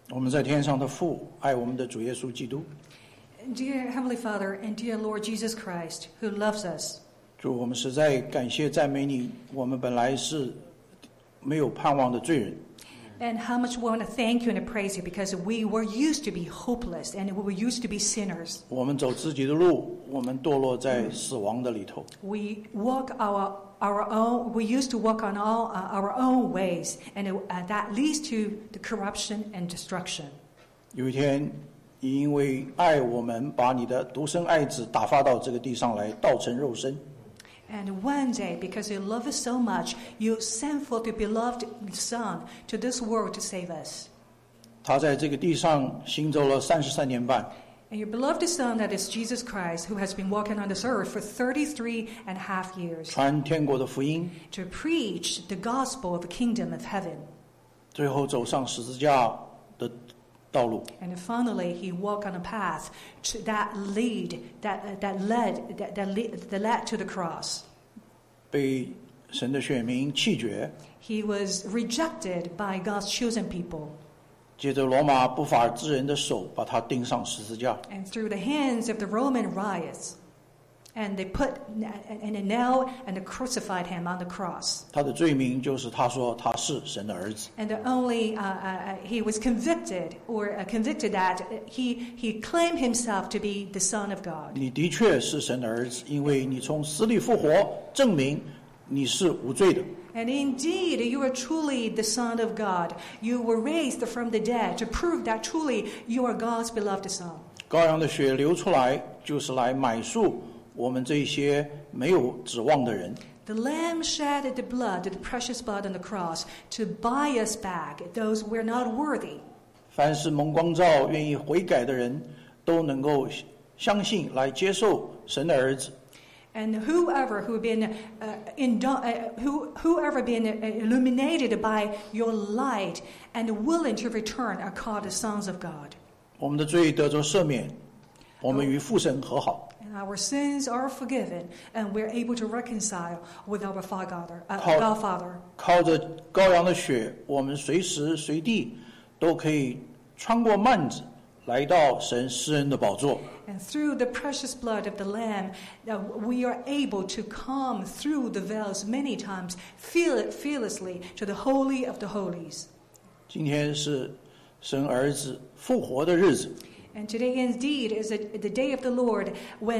我们在天上的父，爱我们的主耶稣基督。 Dear Heavenly Father and dear Lord Jesus Christ, who loves us. 主，我们实在感谢赞美你，我们本来是没有盼望的罪人。 And how much we want to thank you and praise you because we were used to be hopeless and we were used to be sinners. 我们走自己的路，我们堕落在死亡的里头。 We walk our own. We used to walk on all our own ways, and that leads to the corruption and destruction. 有一天，你因为爱我们，把你的独生爱子打发到这个地上来，道成肉身。 And one day, because you love us so much, you sent forth your beloved Son to this world to save us. 他在这个地上行走了33年半。 And your beloved Son, that is Jesus Christ, who has been walking on this earth for 33 and a half years, 传天国的福音， to preach the gospel of the kingdom of heaven. 最后走上十字架的道路。 And finally, he walked on a path that led to the cross. 被神的选民弃绝， He was rejected by God's chosen people. 借着罗马不法之人的手把他钉上十字架。 And through the hands of the Roman riots, and they put and they nailed and they crucified him on the cross. 他的罪名就是他说他是神的儿子。 And he was convicted that he claimed himself to be the Son of God. 你的确是神的儿子，因为你从死里复活，证明你是无罪的。 And indeed, you are truly the Son of God. You were raised from the dead to prove that truly you are God's beloved Son. 羔羊的血流出来，就是来买赎我们这些没有指望的人。 The Lamb shed the blood, the precious blood on the cross, to buy us back, those who are not worthy. 凡是蒙光照、愿意悔改的人，都能够相信来接受神的儿子。 And whoever been illuminated by your light and willing to return are called the sons of God. 我们的罪得着赦免，我们与父神和好。 And our sins are forgiven, and we're able to reconcile with our God Father. 靠着羔羊的血，我们随时随地都可以穿过幔子，来到神施恩的宝座。 And through the precious blood of the Lamb, we are able to come through the veils many times, fearlessly to the Holy of the Holies. 今天是神儿子复活的日子。 And today indeed is the day of the Lord when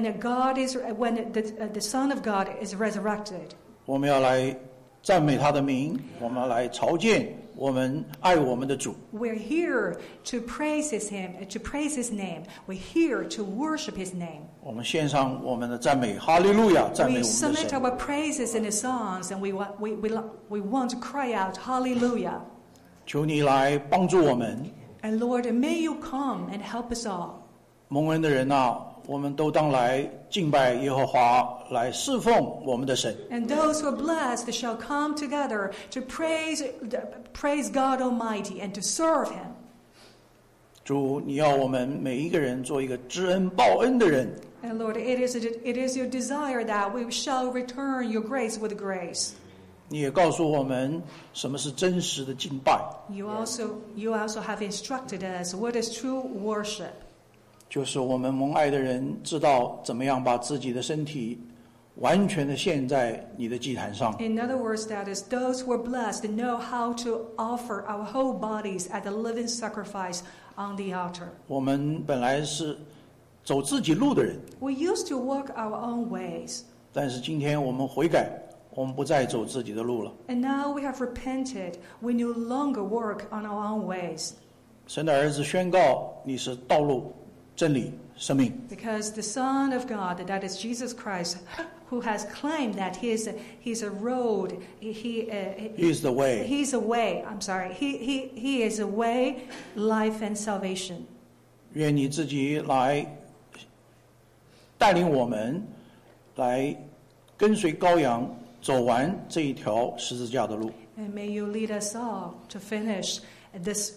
the Son of God is resurrected. 我们要来赞美他的名，我们要来朝见我们爱我们的主。 We're here to praise His name. We're here to worship His name. 我们献上我们的赞美，哈利路亚！赞美 We 我们的 submit 神。 our praises in the songs, and we want to cry out, Hallelujah. 求你来帮助我们， And Lord, may you come and help us all. 蒙恩的人啊，我们都当来敬拜耶和华，来侍奉我们的神。 And those who are blessed shall come together to praise God Almighty and to serve Him. 主，你要我们每一个人做一个知恩报恩的人。 And Lord, it is your desire that we shall return your grace with grace. 你也告诉我们什么是真实的敬拜， You also have instructed us what is true worship. 就是我们蒙爱的人知道怎么样把自己的身体完全的献在你的祭坛上。 In other words, that is, those who are blessed know how to offer our whole bodies as a living sacrifice on the altar. 我们本来是走自己路的人， We used to walk our own ways, 但是今天我们悔改，我们不再走自己的路了。 and now we have repented. We no longer work on our own ways. 神的儿子宣告你是道路、真理、生命。 Because the Son of God, that is Jesus Christ, who has claimed that he's a road, he is the way. He's a way. I'm sorry. He is a way, life, and salvation. 愿你自己来带领我们，来跟随羔羊走完这一条十字架的路。 And may you lead us all to finish this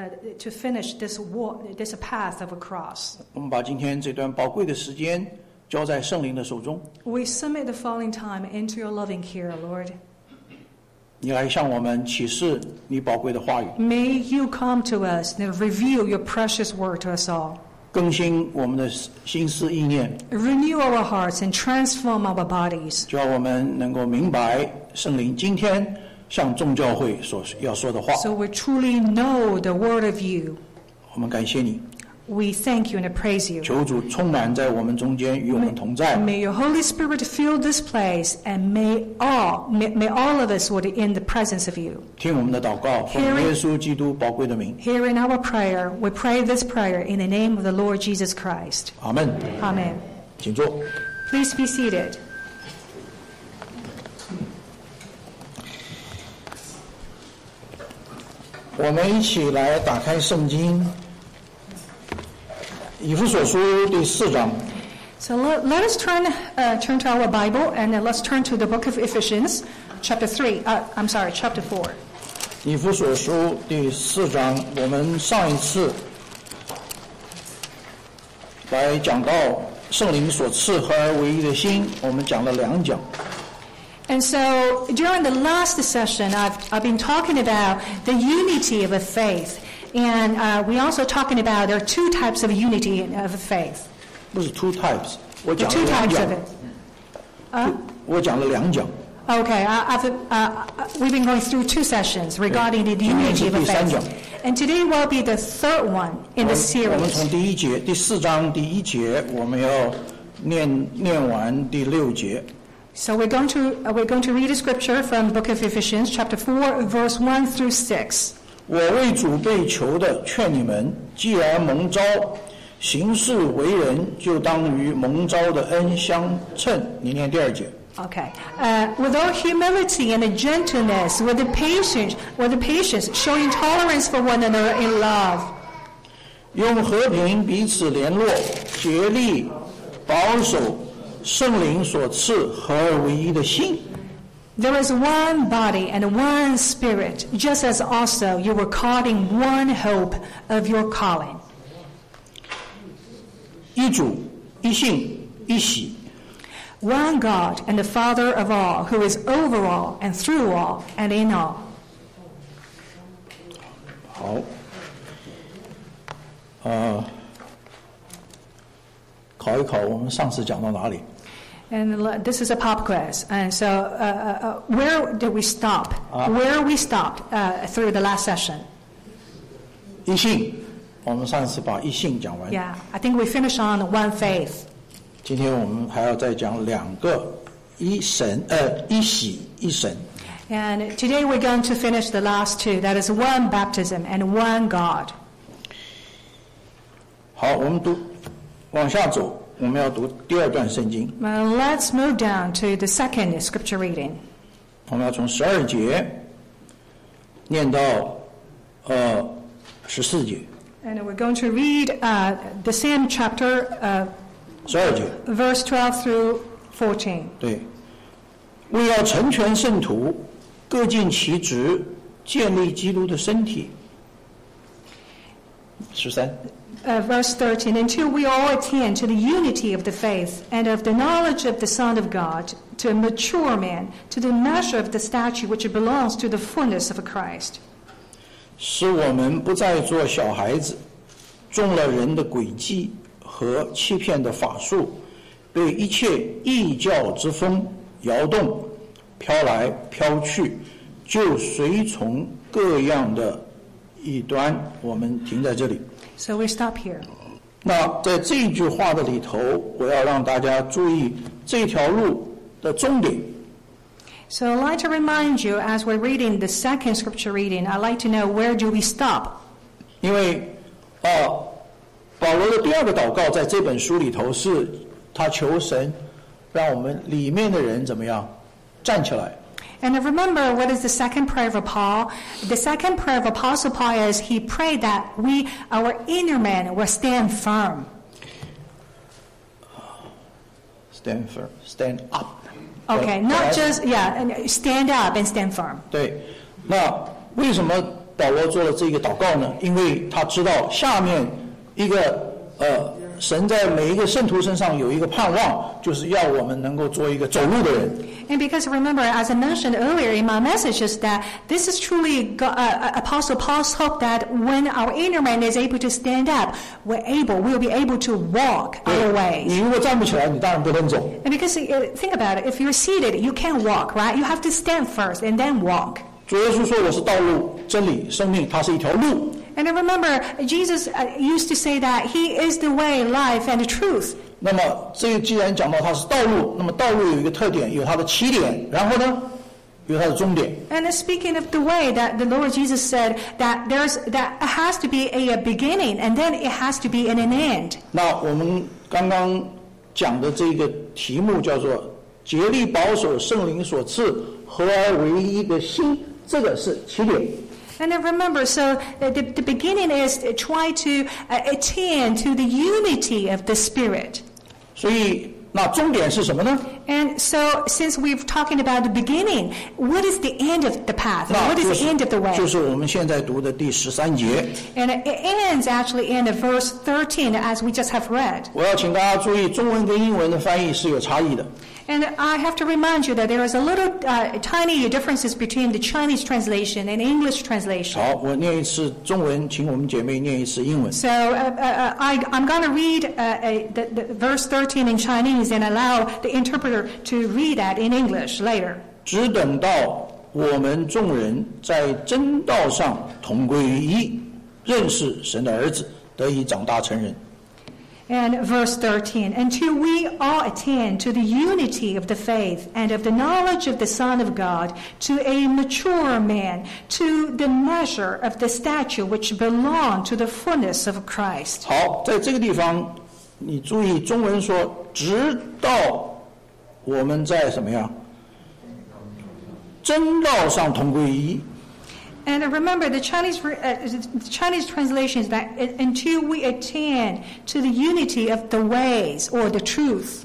path of a cross. 我们把今天这段宝贵的时间交在圣灵的手中。 We submit the following time into your loving care, Lord. 你来向我们启示你宝贵的话语， May you come to us and reveal your precious word to us all. 更新我们的心思意念， Renew our hearts and transform our bodies. 叫我们能够明白圣灵今天向众教会所要说的话。 So we truly know the word of you. 我们感谢你， We thank you and praise you. 求主充满在我们中间，与我们同在。 May your Holy Spirit fill this place, and may all of us be in the presence of you. 听我们的祷告，奉耶稣基督宝贵的名， Here in our prayer, we pray this prayer in the name of the Lord Jesus Christ. 阿门。 Amen. 请坐。 Please be seated. 我们一起来打开圣经，以弗所书第4章。 So let us turn to our Bible, and let's turn to the book of Ephesians, chapter 4. 以弗所书第4章，我们上一次来讲到圣灵所赐合而为一的心，我们讲了2讲。 And so during the last session, I've been talking about the unity of a faith, and we also talking about there are 2 types of unity of a faith. 不是 two types， 我 The 讲 2 了2 types 讲 of it. 我讲了2讲。 Okay, we've been going through 2 sessions regarding the unity of a faith. And today will be the 3rd one in the 我们 series. 从第4章第1节，我们要念完第6节。 So we're going to read a scripture from the book of Ephesians, chapter 4, verse 1 through 6. 我为主被求的，劝你们，既然蒙召，行事为人，就当与蒙召的恩相称。你念第2节。 Okay. With all humility and gentleness, with the patience, showing tolerance for one another in love. 用和平彼此联络，竭力保守圣灵所赐合而为一的心。 There is one body and one spirit, just as also you were called in one hope of your calling. 一主，一信，一喜。 One God and the Father of all, who is over all and through all and in all. 好，考一考，我们上次讲到哪里？ And this is a pop quiz. And so, where did we stop? Where we stopped through the last session? 一信，我们上次把一信讲完。 Yeah, I think we finished on one faith. 今天我们还要再讲2个，一喜一神。 And today we're going to finish the last 2. That is one baptism and one God. 好，我们往下走，我们要读第2段圣经。 Let's move down to the second scripture reading. 我们要从12节念到14节。 And we're going to read the same chapter, 12节。 verse 12 through 14. 对，为要成全圣徒，各尽其职，建立基督的身体。13。 Verse 13, until we all attain to the unity of the faith and of the knowledge of the Son of God, to a mature man, to the measure of the stature which belongs to the fullness of Christ. 使我们不再做小孩子，中了人的诡计和欺骗的法术，被一切异教之风摇动，飘来飘去，就随从各样的异端。我们停在这里。 So we stop here. 那在这一句话的里头，我要让大家注意这条路的终点。 So I'd like to remind you, as we're reading the second scripture reading, I'd like to know where do we stop? 因为保罗的第2个祷告在这本书里头是他求神让我们里面的人怎么样站起来。 And remember, what is the second prayer of Paul? The second prayer of Apostle Paul is he prayed that our inner man, will stand firm. Stand up. Okay, not just, stand up and stand firm. 对，那为什么保罗做了这个祷告呢？因为他知道下面一个神在每一个圣徒身上有一个盼望，就是要我们能够做一个走路的人。 And because remember, as I mentioned earlier in my message, is that this is truly Apostle Paul's hope that when our inner man is able to stand up, we'll be able to walk our ways. 你如果站不起来，你当然不能走。 And because think about it, if you're seated, you can't walk, right? You have to stand first and then walk. 主耶稣说：“我是道路、真理、生命。”它是一条路。 And I remember Jesus used to say that He is the way, life, and the truth. 那么这既然讲到它是道路，那么道路有一个特点，有它的起点，然后呢，有它的终点。 And speaking of the way, that the Lord Jesus said that that has to be a beginning, and then it has to be an end. 那我们刚刚讲的这个题目叫做“竭力保守圣灵所赐合而为一的心”，这个是起点。 And then remember, so the beginning is try to attend to the unity of the Spirit. 所以那终点是什么呢？ And so, since we're talking about the beginning, what is the end of the path? What is the end of the way? 就是我们现在读的第13节。 And it ends actually in verse 13, as we just have read. 我要请大家注意，中文跟英文的翻译是有差异的。 And I have to remind you that there is a little tiny differences between the Chinese translation and English translation. 好，我念一次中文，请我们姐妹念一次英文。 So I'm going to read the verse 13 in Chinese and allow the interpreter to read that in English later. 只等到我们众人在真道上同归于一，认识神的儿子，得以长大成人。 And verse 13, until we all attain to the unity of the faith and of the knowledge of the Son of God, to a mature man, to the measure of the stature which belong to the fullness of Christ. 好，在这个地方，你注意中文说，直到我们在什么样？真道上同归于一。 And remember, the Chinese translation is that until we attain to the unity of the ways or the truth.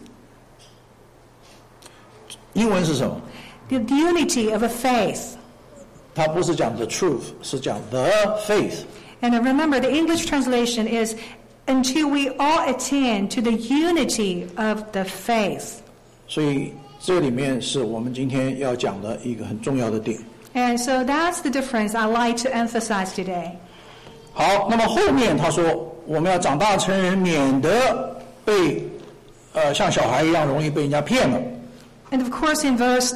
英文是什么？ The unity of a faith. 它不是讲 the truth， 是讲 the faith。 And remember, the English translation is until we all attain to the unity of the faith. 所以这里面是我们今天要讲的一个很重要的点。 And so that's the difference I'd like to emphasize today. 好，那么后面他说我们要长大成人，免得被像小孩一样容易被人家骗了。 And of course, in verse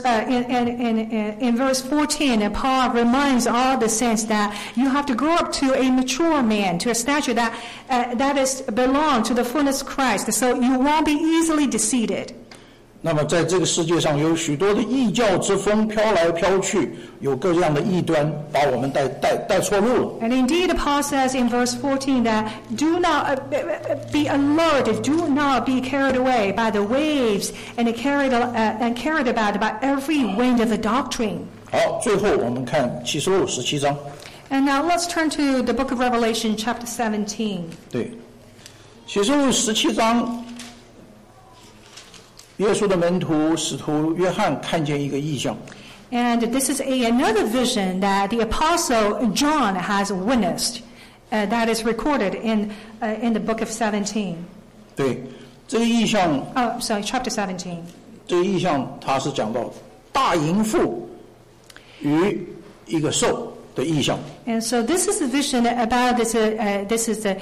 14, Paul reminds all the saints that you have to grow up to a mature man, to a stature that is belong to the fullness of Christ, so you won't be easily deceived. 那么在这个世界上有许多的异教之风飘来飘去，有各样的异端把我们带错路了。 And indeed, Paul says in verse 14 that do not be alert, do not be carried away by the waves and carried about by every wind of the doctrine. 好，最后我们看启示录17章。 And now let's turn to the book of Revelation, chapter 17. 对，启示录17章。耶稣的门徒使徒约翰看见一个异象。 And this is another vision that the apostle John has witnessed, that is recorded in the book of 17. 对，这个异象。 chapter 17. 这个异象它是讲到大淫妇与一个兽的异象。 And so this is a vision about this. This is the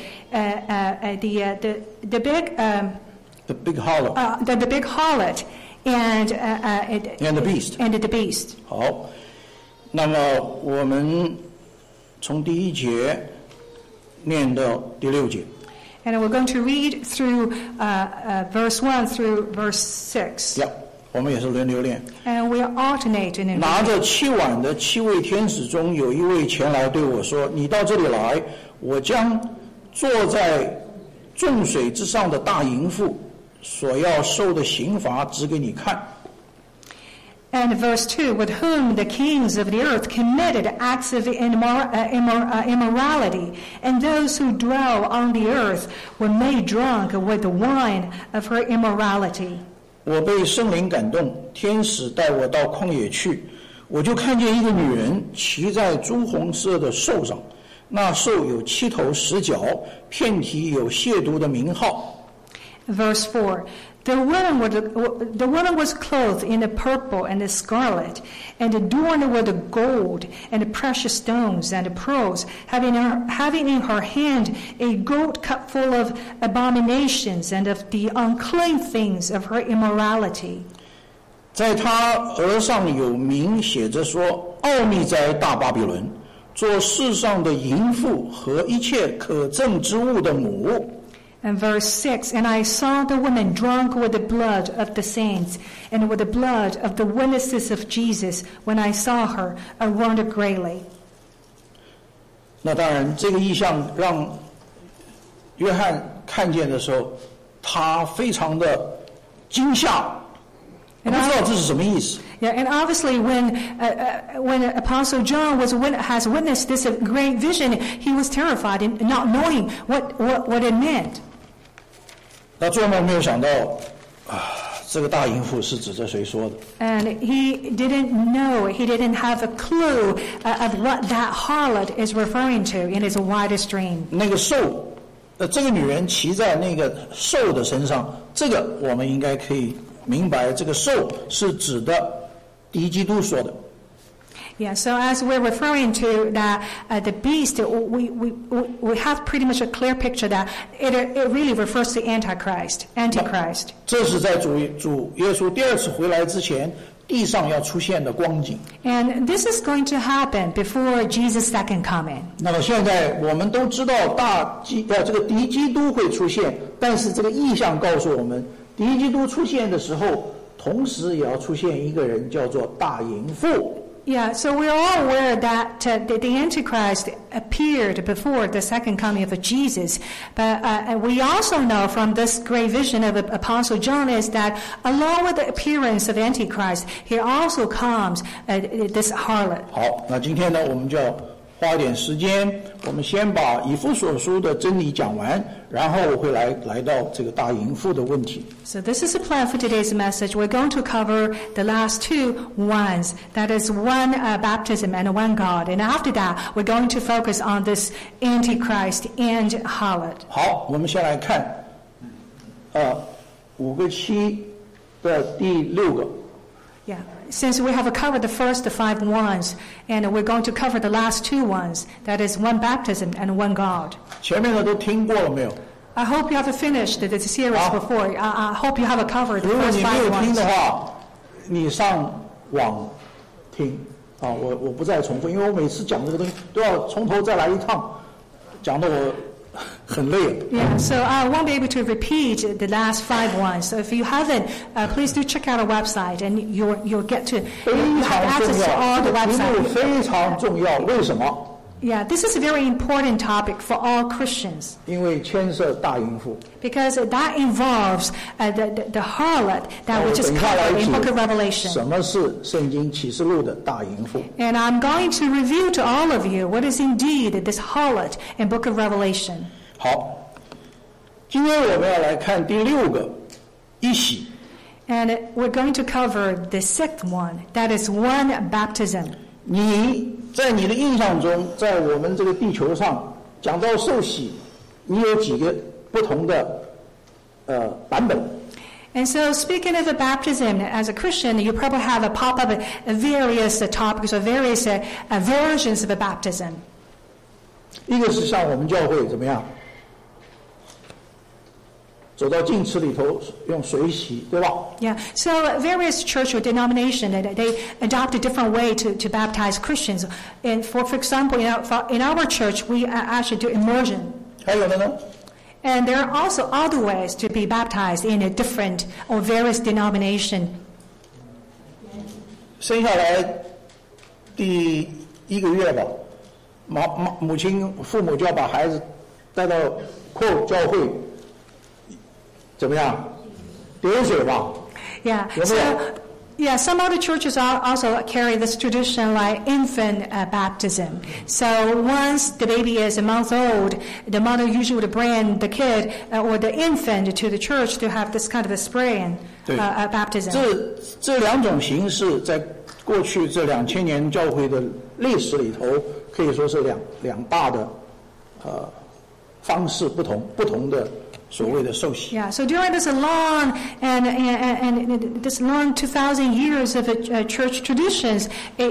big. The big harlot. The big harlot and the beast. And the beast. 好，那么我们从第1节念到第6节。 And we're going to read through verse 1 through verse 6. 我们也是轮流念。 And we alternate in it. 拿着7碗的7位天使中有一位前来对我说：“你到这里来，我将坐在众水之上的大淫妇。”所要受的刑罚指给你看。 And verse 2, with whom the kings of the earth committed acts of immorality, and those who dwell on the earth were made drunk with the wine of her immorality. 我被圣灵感动，天使带我到旷野去，我就看见一个女人骑在朱红色的兽上，那兽有7头10脚，遍体有亵渎的名号。 Verse 4, the woman was clothed in the purple and the scarlet, and adorned with the gold and the precious stones and the pearls, having in her hand a gold cup full of abominations and of the unclean things of her immorality. 在他额上有名写着说：奥秘在大巴比伦，做世上的淫妇和一切可憎之物的母。 And verse 6, and I saw the woman drunk with the blood of the saints and with the blood of the witnesses of Jesus. When I saw her, I wondered greatly. 那当然，这个意象让约翰看见的时候，他非常的惊吓，不知道这是什么意思。 Yeah, and obviously when Apostle John has witnessed this great vision, he was terrified and not knowing what it meant. 那做梦没有想到，这个大淫妇是指着谁说的？ And he didn't have a clue of what that harlot is referring to in his wildest dream. 那个兽，这个女人骑在那个兽的身上，这个我们应该可以明白，这个兽是指的第一基督说的。 Yeah, so as we're referring to the beast, we have pretty much a clear picture that it really refers to Antichrist. 这是在主耶稣第二次回来之前，地上要出现的光景。 And this is going to happen before Jesus' second coming. 那么现在我们都知道这个第一基督会出现，但是这个意象告诉我们，第一基督出现的时候，同时也要出现一个人叫做大淫妇。 Yeah, so we're all aware that the Antichrist appeared before the second coming of Jesus. But we also know from this great vision of Apostle John is that along with the appearance of Antichrist, here also comes this harlot. 好，那今天呢，我们就要花一点时间，我们先把以弗所书的真理讲完，然后我会来到这个大淫妇的问题。 So this is the plan for today's message. We're going to cover the last two ones. That is one baptism and one God. And after that, we're going to focus on this Antichrist and harlot. 好，我们先来看5个7的第6个。 Yeah, since we have covered the first 5 ones, and we're going to cover the last 2 ones, that is one baptism and one God. 前面的都听过了没有？ I hope you have finished the series before. I hope you have covered the 如果 first 你没 5 有听 ones. 的话，你上网听啊，我不再重复，因为我每次讲这个东西都要从头再来一趟，讲得我很累了。 Yeah, so I won't be able to repeat the last 5 ones. So if you haven't, please do check out our website, and you'll get to 非 you have 常重 access to 要， all 这 the 个题目 website. 非常重要。为什么？ Yeah, this is a very important topic for all Christians 因为牵涉大淫妇。 because that involves the harlot 那 that 我 which is 等一下来 covered 指 in Book of Revelation. 什么是圣经启示录的大淫妇。 And I'm going to review to all of you what is indeed this harlot in Book of Revelation. 好，今天我们要来看第6个一洗。 And we're going to cover the 6th one, that is one baptism. 你在你的印象中，在我们这个地球上讲到受洗，你有几个不同的版本？ And so speaking of the baptism, as a Christian, you probably have a pop-up various topics or various versions of a baptism. 一个是像我们教会怎么样，走到净池里头用水洗，对吧？ Yeah, so various church or denomination, they adopt a different way to baptize Christians. And for example, in our church, we actually do immersion. 还有的呢？ And there are also other ways to be baptized in a different or various denomination. 生下来第1个月吧，父母就要把孩子带到教会，怎么样？点水吧。 Yeah. 有没有？ Yeah, some other churches also carry this tradition like infant baptism. So once the baby is a month old, the mother usually would bring the kid or the infant to the church to have this kind of a spraying baptism. 这2种形式在过去这2000年教会的历史里头，可以说是两大的方式不同的所谓的受洗。 Yeah, so during this long and this long 2,000 years of church traditions,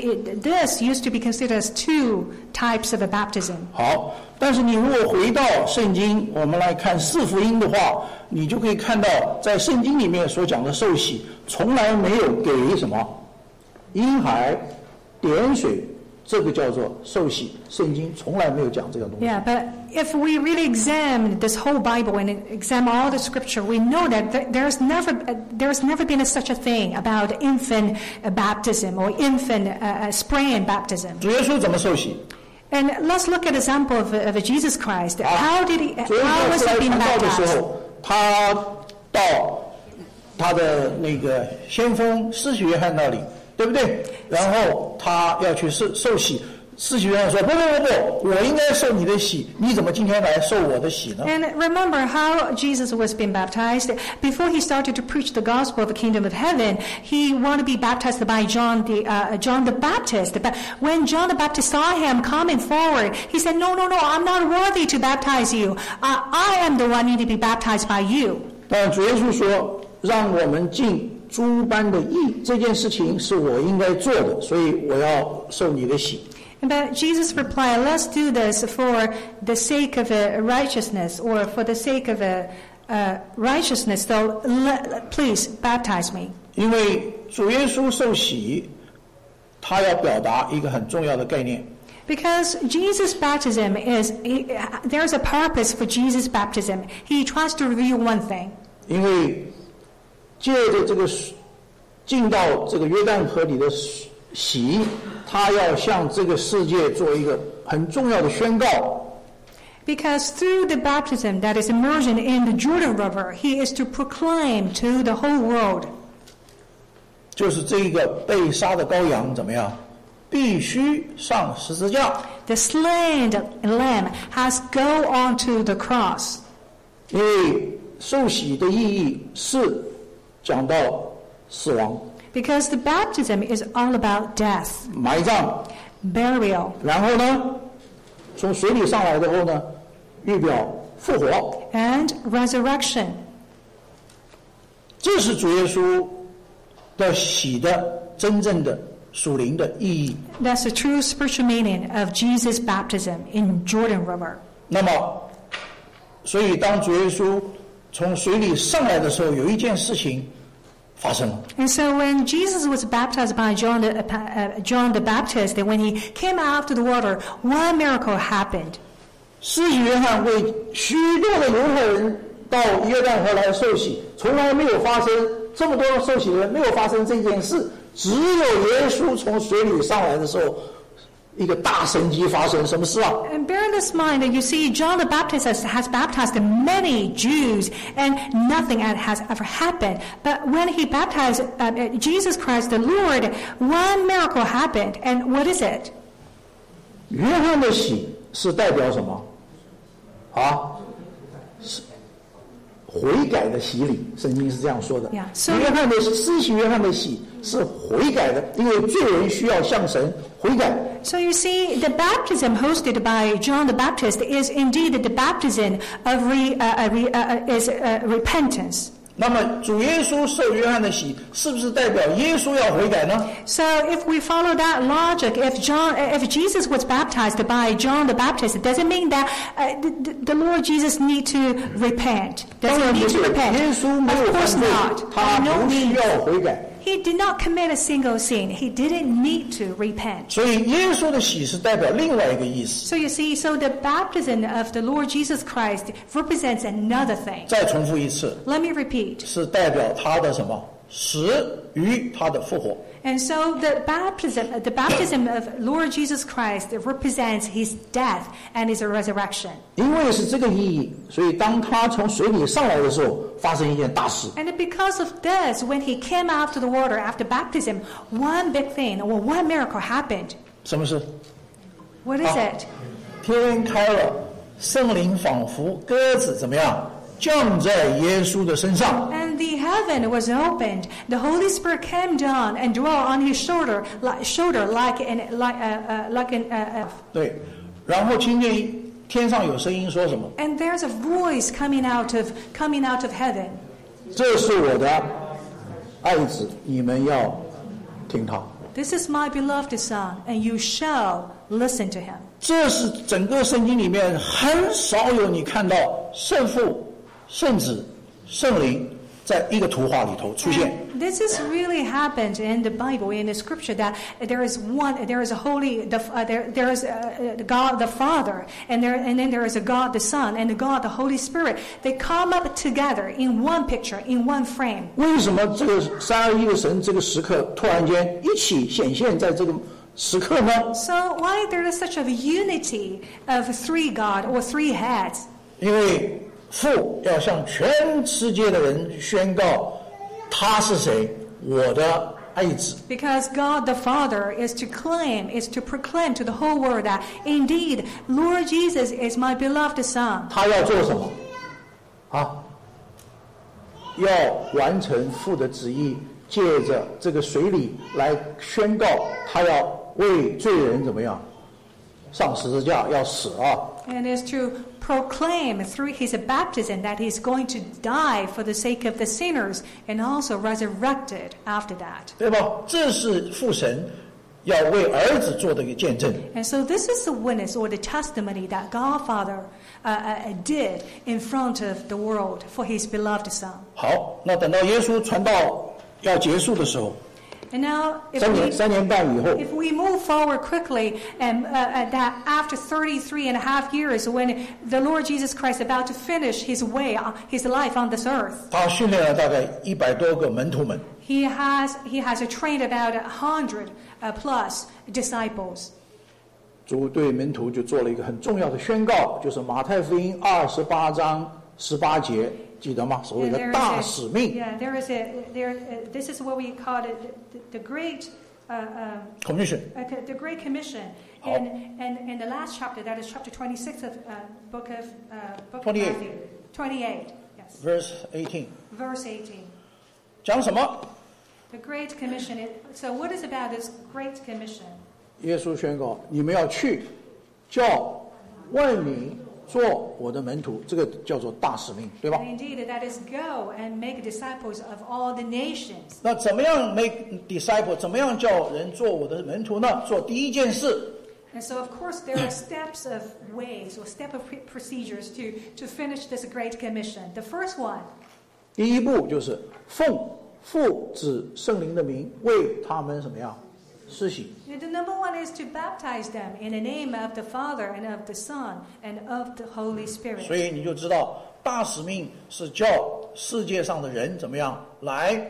this used to be considered as two types of a baptism. 好，但是你如果回到圣经，我们来看四福音的话，你就可以看到，在圣经里面所讲的受洗，从来没有给什么婴孩点水，这个叫做受洗。圣经从来没有讲这个东西。 Yeah, but if we really examine this whole Bible and examine all the scripture, we know that there's never been such a thing about infant baptism or infant spraying baptism. 主耶稣怎么受洗？ And let's look at the example of Jesus Christ. How was he being 传道的时 baptized? 候，他到他的那个先锋施洗约翰那里，对不对？然后他要去受洗，施洗约翰说：“不，我应该受你的洗，你怎么今天来受我的洗呢？” And remember how Jesus was being baptized. Before he started to preach the gospel of the kingdom of heaven, he wanted to be baptized by John the Baptist. But when John the Baptist saw him coming forward, he said, No, I'm not worthy to baptize you. I am the one need to be baptized by you. 但主耶稣说：“让我们尽诸般的义，这件事情是我应该做的，所以我要受你的洗。” But Jesus replied, let's do this for the sake of righteousness or for the sake of righteousness. So please baptize me. 因为主耶稣受洗，他要表达一个很重要的概念。 Because Jesus' baptism there's a purpose for Jesus' baptism. He tries to reveal one thing. 因为借着这个进到这个约旦河里的洗，他要向这个世界做一个很重要的宣告。 Because through the baptism that is immersion in the Jordan River, he is to proclaim to the whole world. 就是这个被杀的羔羊怎么样？必须上十字架。 The slain lamb has go onto the cross. 因为受洗的意义是讲到死亡。 Because the baptism is all about death, 埋葬， burial, 然后呢，从水里上来的后呢，预表复活。 and resurrection. 这是主耶稣的洗的真正的属灵的意义。 That's the true spiritual meaning of Jesus' baptism in Jordan River. 那么，所以当主耶稣从水里上来的时候，有一件事情发生了。 And so when Jesus was baptized by John the Baptist, and when he came out of the water, one miracle happened. 施洗约翰为许多的犹太人到约旦河来受洗，从来没有发生这么多受洗的人没有发生这件事，只有耶稣从水里上来的时候，一个大神迹发生。什么事啊？ And bear in this mind that you see John the Baptist has baptized many Jews and nothing has ever happened. But when he baptized Jesus Christ the Lord, one miracle happened. And what is it? 约翰的洗是代表什么？是悔改的洗礼，圣经是这样说的。 Yeah, so- 约翰的施洗约翰的洗是悔改的，因为罪人需要向神悔改。 So you see, the baptism hosted by John the Baptist is indeed the baptism of repentance. 那么主耶稣受约翰的洗，是不是代表耶稣要悔改呢？ So if we follow that logic, if Jesus was baptized by John the Baptist, does it mean that the Lord Jesus need to repent? 当 Does 然 he 不 need 是， to repent? 耶稣没 Of 有犯 course 罪 not. 他 By no 不需 means. 要悔改。 He did not commit a single sin. He didn't need to repent. 所以耶稣的洗是代表另外一个意思。 So you see, so the baptism of the Lord Jesus Christ represents another thing. 再重复一次， Let me repeat. 是代表他的什么？死与他的复活。 And so the baptism of Lord Jesus Christ represents his death and his resurrection. 因为是这个意义，所以当他从水里上来的时候，发生一件大事。 And because of this, when he came out to the water after baptism, one big thing or one miracle happened. 什么事？ What is it? 天开了，圣灵仿佛鸽子怎么样降在耶稣的身上？ And the heaven was opened. The Holy Spirit came down and dwelt on his shoulder like an 对，然后听见天上有声音说什么？ And there's a voice coming out of heaven. 这是我的爱子，你们要听他。 This is my beloved Son, and you shall listen to him. 这是整个圣经里面很少有你看到圣父、圣子、圣灵在一个图画里头出现。 This has really happened in the Bible, in the Scripture, that there is a holy, there is God the Father, and then there is a God the Son, and the God the Holy Spirit. They come up together in one picture, in one frame. 为什么这个三而一的神这个时刻突然间一起显现在这个时刻呢？ So why there is such a unity of three God or three heads? 因为父要向全世界的人宣告他是谁，我的爱子。 Because God the Father is to proclaim to the whole world that indeed Lord Jesus is my beloved Son. 他要做什么？要完成父的旨意，借着这个水礼来宣告，他要为罪人怎么样？上十字架要死啊！ And is to proclaim through his baptism that he's going to die for the sake of the sinners and also resurrected after that. 对吧？这是父神要为儿子做的一个见证。 And so this is the witness or the testimony that God Father did in front of the world for his beloved Son. 好，那等到耶稣传道要结束的时候， And now, 3年半以后， if we move forward quickly, and that after 33 and a half years, when the Lord Jesus Christ about to finish his life on this earth, 他训练了大概100多个门徒们。 he has trained about 100 plus disciples. 主对门徒就做了一个很重要的宣告，就是马太福音28章18节，记得吗？所谓的大使命。 Yeah, this is what we call it the great Commission. The Great Commission. In the last chapter, that is chapter 26 of book of 28. Matthew. 28. Yes. Verse 18. Verse 18. 讲什么？ The Great Commission. So what is about this Great Commission? 耶稣宣告：你们要去，叫万民做我的门徒，这个叫做大使命，对吧？ And indeed, that is go and make disciples of all the nations. 那怎么样 make disciple？ 怎么样叫人做我的门徒呢？做第一件事。 And so, of course, there are steps of ways or step of procedures to finish this Great Commission. The first one. 第一步就是奉父子圣灵的名为他们什么样施洗。 The number one is to baptize them in the name of the Father and of the Son and of the Holy Spirit. 所以你就知道，大使命是叫世界上的人怎么样来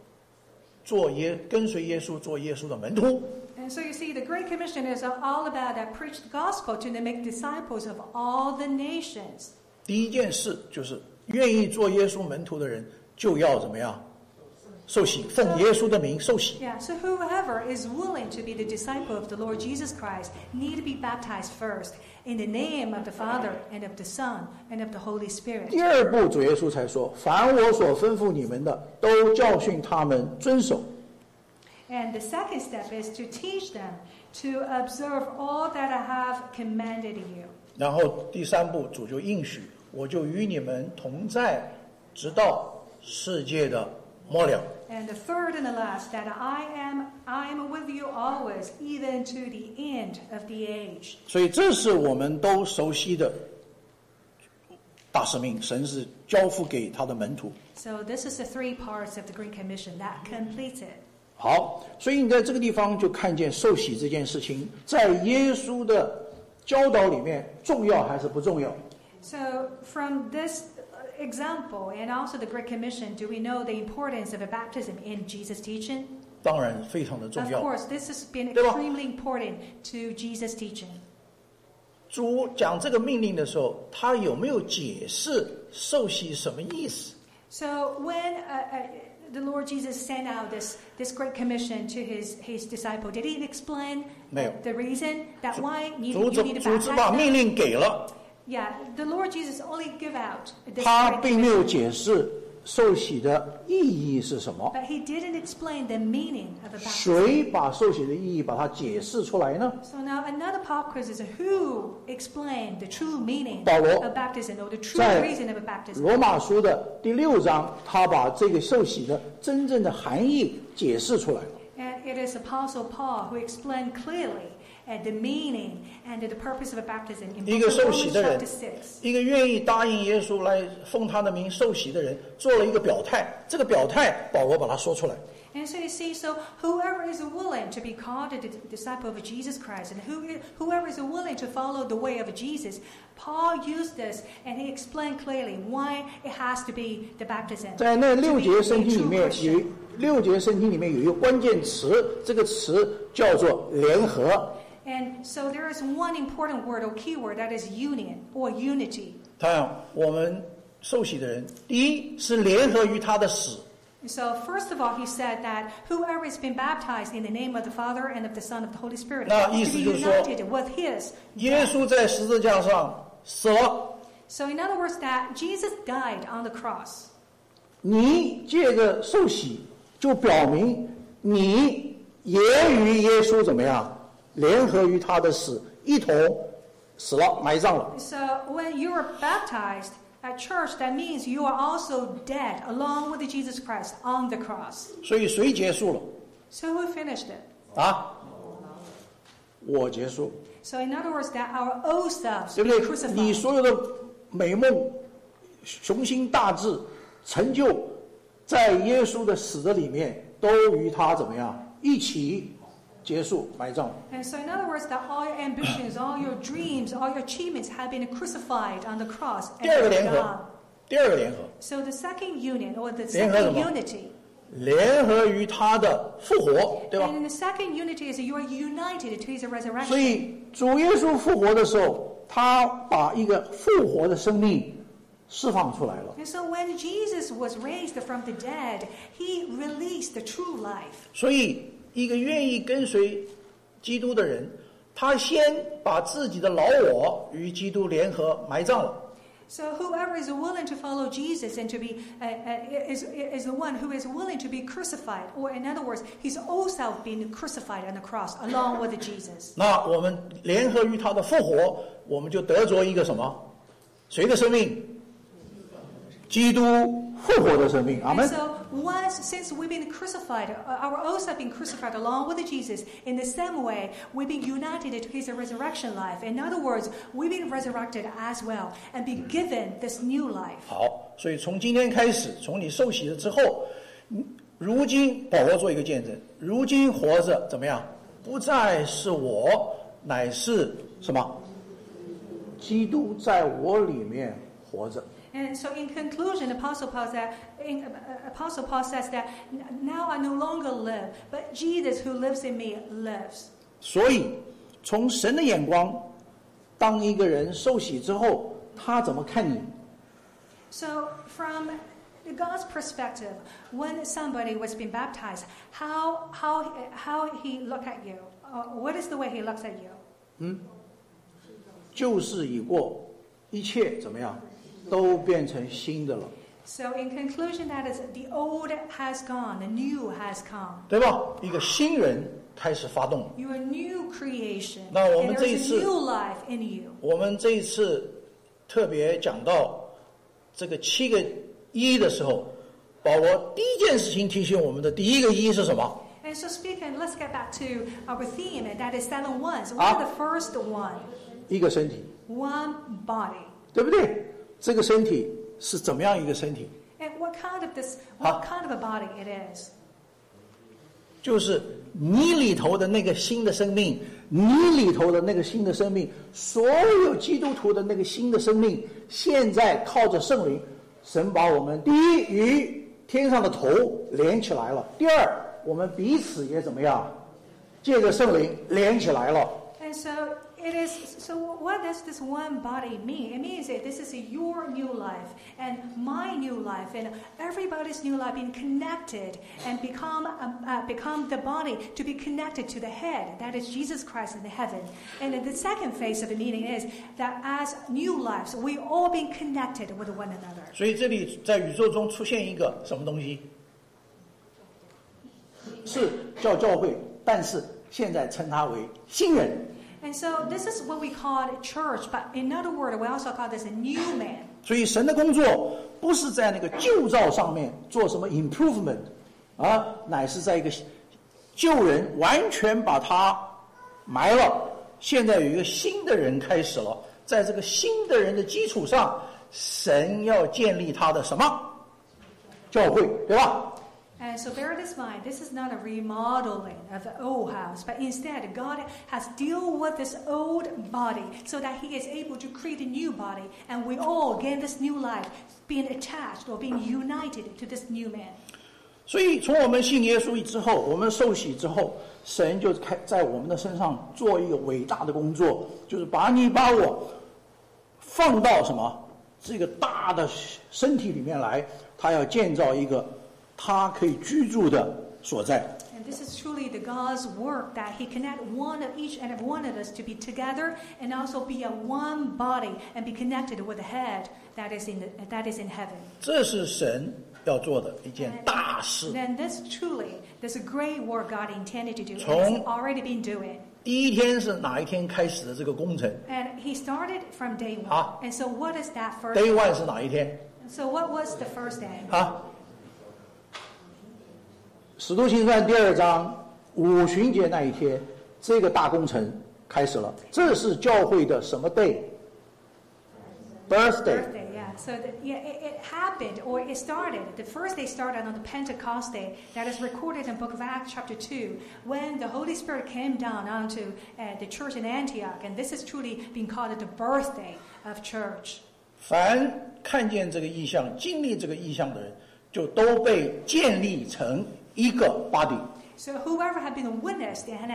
跟随耶稣，做耶稣的门徒。 And so you see, the Great Commission is all about that preach the gospel to make disciples of all the nations. 第一件事就是愿意做耶稣门徒的人就要怎么样受洗，奉耶稣的名受洗。 Yeah, so whoever is willing to be the disciple of the Lord Jesus Christ need to be baptized first in the name of the Father and of the Son and of the Holy Spirit. 第二步，主耶稣才说：凡我所吩咐你们的，都教训他们遵守。 And the second step is to teach them to observe all that I have commanded you. 然后第三步，主就应许：我就与你们同在，直到世界的末了。 And the third and the last, that I am with you always, even to the end of the age. 所以这是我们都熟悉的大使命，神是交付给他的门徒。 So this is the three parts of the Great Commission that completes it. 好，所以你在这个地方就看见受洗这件事情，在耶稣的教导里面重要还是不重要？ So from this example and also the Great Commission, do we know the importance of a baptism in Jesus' teaching? 当然非常的重 Of 要。 course, this has been 对吧？ extremely important to Jesus' teaching. 主讲这个命令的时候，他有没有解释受洗什么意思？ So when the Lord Jesus sent out this Great Commission to his disciple, did he explain 没有。 the reason that why you 主 need to 只 baptize 把命 them? 令给了， Yeah, the Lord Jesus only give out this 他 Great 并没有 Commission. 解释受洗的意义是什么？ But he didn't explain the meaning of a baptism. 谁把受洗的意义把它解释出来呢？ So now another part question is who explained the true meaning 保罗 of baptism or the true 在 reason of a baptism. 罗马书的第6章，他把这个受洗的真正的含义解释出来了。 And it is Apostle Paul who explained clearly the meaning and the purpose of a baptism in 一个 book 受 of 洗 Romans 的人 chapter 6. 一个愿意答应耶稣来奉他的名受洗的人，做了一个表态。这个表态，保罗把它说出来。 And so you see, so whoever is willing to be called a disciple of Jesus Christ, and whoever is willing to follow the way of Jesus, Paul used this, and he explained clearly why it has to be the baptism. 在那 to 6 be 节 a 圣经里 true 面 Christian. 6节圣经里面有一个关键词，这个词叫做联合。 And so there is one important word or keyword that is union or unity. 看我们受洗的人，第一是联合于他的死。 So first of all, he said that whoever has been baptized in the name of the Father and of the Son and of the Holy Spirit 那 to 意 be 思就是说， united with his 耶 death. 稣在十字架上死了， So in other words, that Jesus died on the cross. 你借着受洗，就表明你也与耶稣怎么样联合于他的死，一同死了，埋葬了。 So when you are baptized at church, that means you are also dead along with Jesus Christ on the cross. 所以谁结束了 So who finished it? 啊？我结束， So in other words, that our old selves 对不 be 对？你 crucified. 所有的美梦、雄心大志、成就，在耶稣的死的里面，都与他怎么样一起结束埋葬。 And so in other words, that all your ambitions, all your dreams, all your achievements have been crucified on the cross 第二个 and 联 gone. 合，第二个联合， So the second union or the 联合什 second 么？ unity. 联合于他的复活，对吧 And？in the second unity is you are united to his 所 resurrection. 以主耶稣复活的时候，他把一个复活的生命释放出来了。 And so when Jesus was raised from the dead, he released the true life. 所以，一个愿意跟随基督的人，他先把自己的老我与基督联合埋葬了。 So whoever is willing to follow Jesus and to be is the one who is willing to be crucified, or in other words, his old self being crucified on the cross along with Jesus. 那我们联合于他的复活，我们就得着一个什么？谁的生命？基督复活的生命。阿 And 门。 so since we've been crucified, our old self being crucified along with Jesus, in the same way, we've been united to his resurrection life. In other words, we've been resurrected as well and been given this new life. 好，所以从今天开始，从你受洗了之后，如今保罗做一个见证，如今活着怎么样？不再是我，乃是什么？基督在我里面活着。 And so, in conclusion, Apostle Paul says that now I no longer live, but Jesus who lives in me lives. 所以，从神的眼光，当一个人受洗之后，他怎么看你？ So, from God's perspective, when somebody was being baptized, how he look at you? What is the way he looks at you? 旧事已过，一切怎么样，都变成新的了， So, in conclusion, that is the old has gone, the new has come. 对吧？一个新人开始发动。 You are a new creation, 那我们 and 这一 there's 次 a new life in you. 我们这一次特别讲到这个7个一的时候，保罗第一件事情提醒我们的第一个一是什么？ And so speaking, let's get back to our theme, and that is 7 ones. What are the first one? 一个身体， One body. 对不对？这个身体是怎么样一个身体？ And what kind of a body it is? 就是你里头的那个新的生命，你里头的那个新的生命，所有基督徒的那个新的生命，现在靠着圣灵，神把我们第一与天上的头连起来了，第二，我们彼此也怎么样，借着圣灵连起来了。 And so It is, so what does this one body mean? It means that this is your new life and my new life and everybody's new life being connected and become the body to be connected to the head. That is Jesus Christ in the heaven. And the second phase of the meaning is that as new lives, we all being connected with one another. 所以这里在宇宙中出现一个什么东西？是叫教会，但是现在称它为新人。 And so this is what we call church, but in other words, we also call this a new man. 所以神的工作不是在那个旧造上面做什么 improvement 啊，乃是在一个旧人完全把它埋了，现在有一个新的人开始了，在这个新的人的基础上，神要建立他的什么教会，对吧？ And so bear this in mind, this is not a remodeling of the old house, but instead God has dealt with this old body so that He is able to create a new body, and we all gain this new life, being attached or being united to this new man. 所以从我们信耶稣之后，我们受洗之后，神就在我们的身上做一个伟大的工作，就是把我放到什么这个大的身体里面来，他要建造一个他可以居住的所在。 And this is truly the God's work that He connect one of each and every one of us to be together and also be a one body and be connected with the head that is in heaven. 这是神要做的一件大事。 Then this is a great work God intended to do. And He's already been doing. 第一天是哪一天开始的这个工程 And He started from day one. 好 And so what is that first? ？Day one 是哪一天？ So what was the first day? 啊，使徒行传第2章五旬节那一天，这个大工程开始了。这是教会的什么 day？Birthday。 Yeah. So it happened, or it started. The first day started on the Pentecost day. That is recorded in the book of Acts chapter 2, when the Holy Spirit came down onto the church in Antioch. And this is truly being called the birthday of church. 凡看见这个异象、经历这个异象的人，就都被建立成一个 body。 So whoever had been a witness and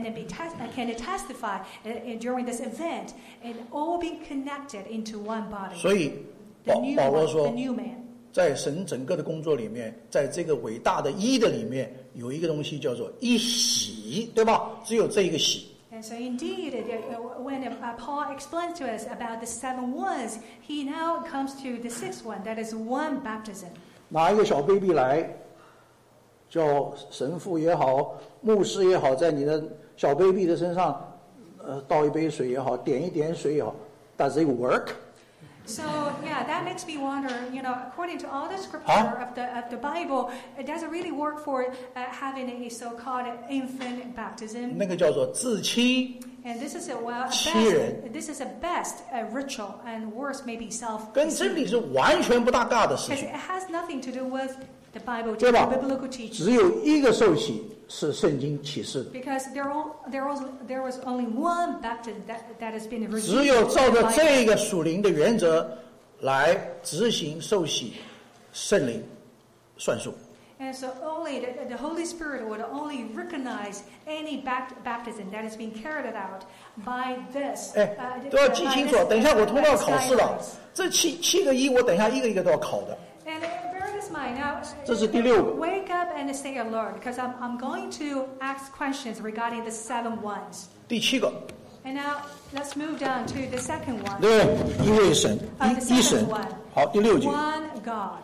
can testify during this event, and all being connected into one body. 所以 The new 保罗 one, 说 the，new man. 在神整个的工作里面，在这个伟大的一的里面，有一个东西叫做一洗，对吧？只有这一个洗。 And so indeed, when Paul explains to us about the 7 ones, he now comes to the 6th one, that is one baptism. 拿一个小 baby 来，叫神父也好，牧师也好，在你的小 baby 的身上，倒一杯水也好，点一点水也好 ，Does it work？ So yeah, that makes me wonder. According to all the scripture of the Bible, it doesn't really work for having a so-called infant baptism. 那个叫做自欺， And this is this is a best ritual, and worse maybe 跟真理 self-deceived. 是完全不搭嘎的事 Because 情 it，has nothing to do with the Bible 对 teaching, 吧 biblical？ teaching. 只有一个受洗是圣经启示的， Because there was only one baptism that has been 只 revealed. 有照 in the 着 Bible. 这个属灵的原则来执行受洗，圣灵算数。 And so only the Holy Spirit would only recognize any baptism that is being carried out by this. 哎，都要记清楚，等一下我通道考试了，这七个一，我等一下一个一个都要考的。 And bear this in mind now. 这是第6个。 Wake up and stay alert, because I'm going to ask questions regarding the 7 ones. 第7个， And now let's move down to the second one. 对，一位神， The 一神 second。one. 好，第6节， One God.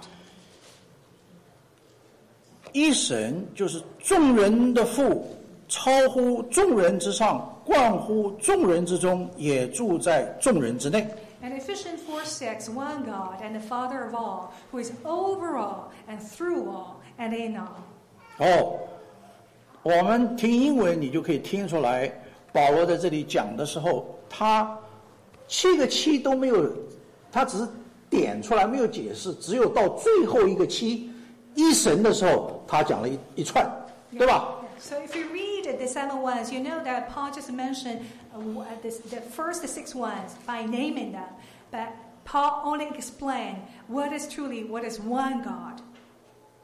一神就是众人的父，超乎众人之上，冠乎众人之中，也住在众人之内。 And Ephesians 4:6, one God and the Father of all, who is over all and through all and in all. 哦，我们听英文，你就可以听出来，保罗在这里讲的时候，他7个7都没有，他只是点出来，没有解释，只有到最后一个7，一神的时候，他讲了一串，对吧？ So if you read the 7 ones, you know that Paul just mentioned the first 6 ones by naming them. But Paul only explained what is one God.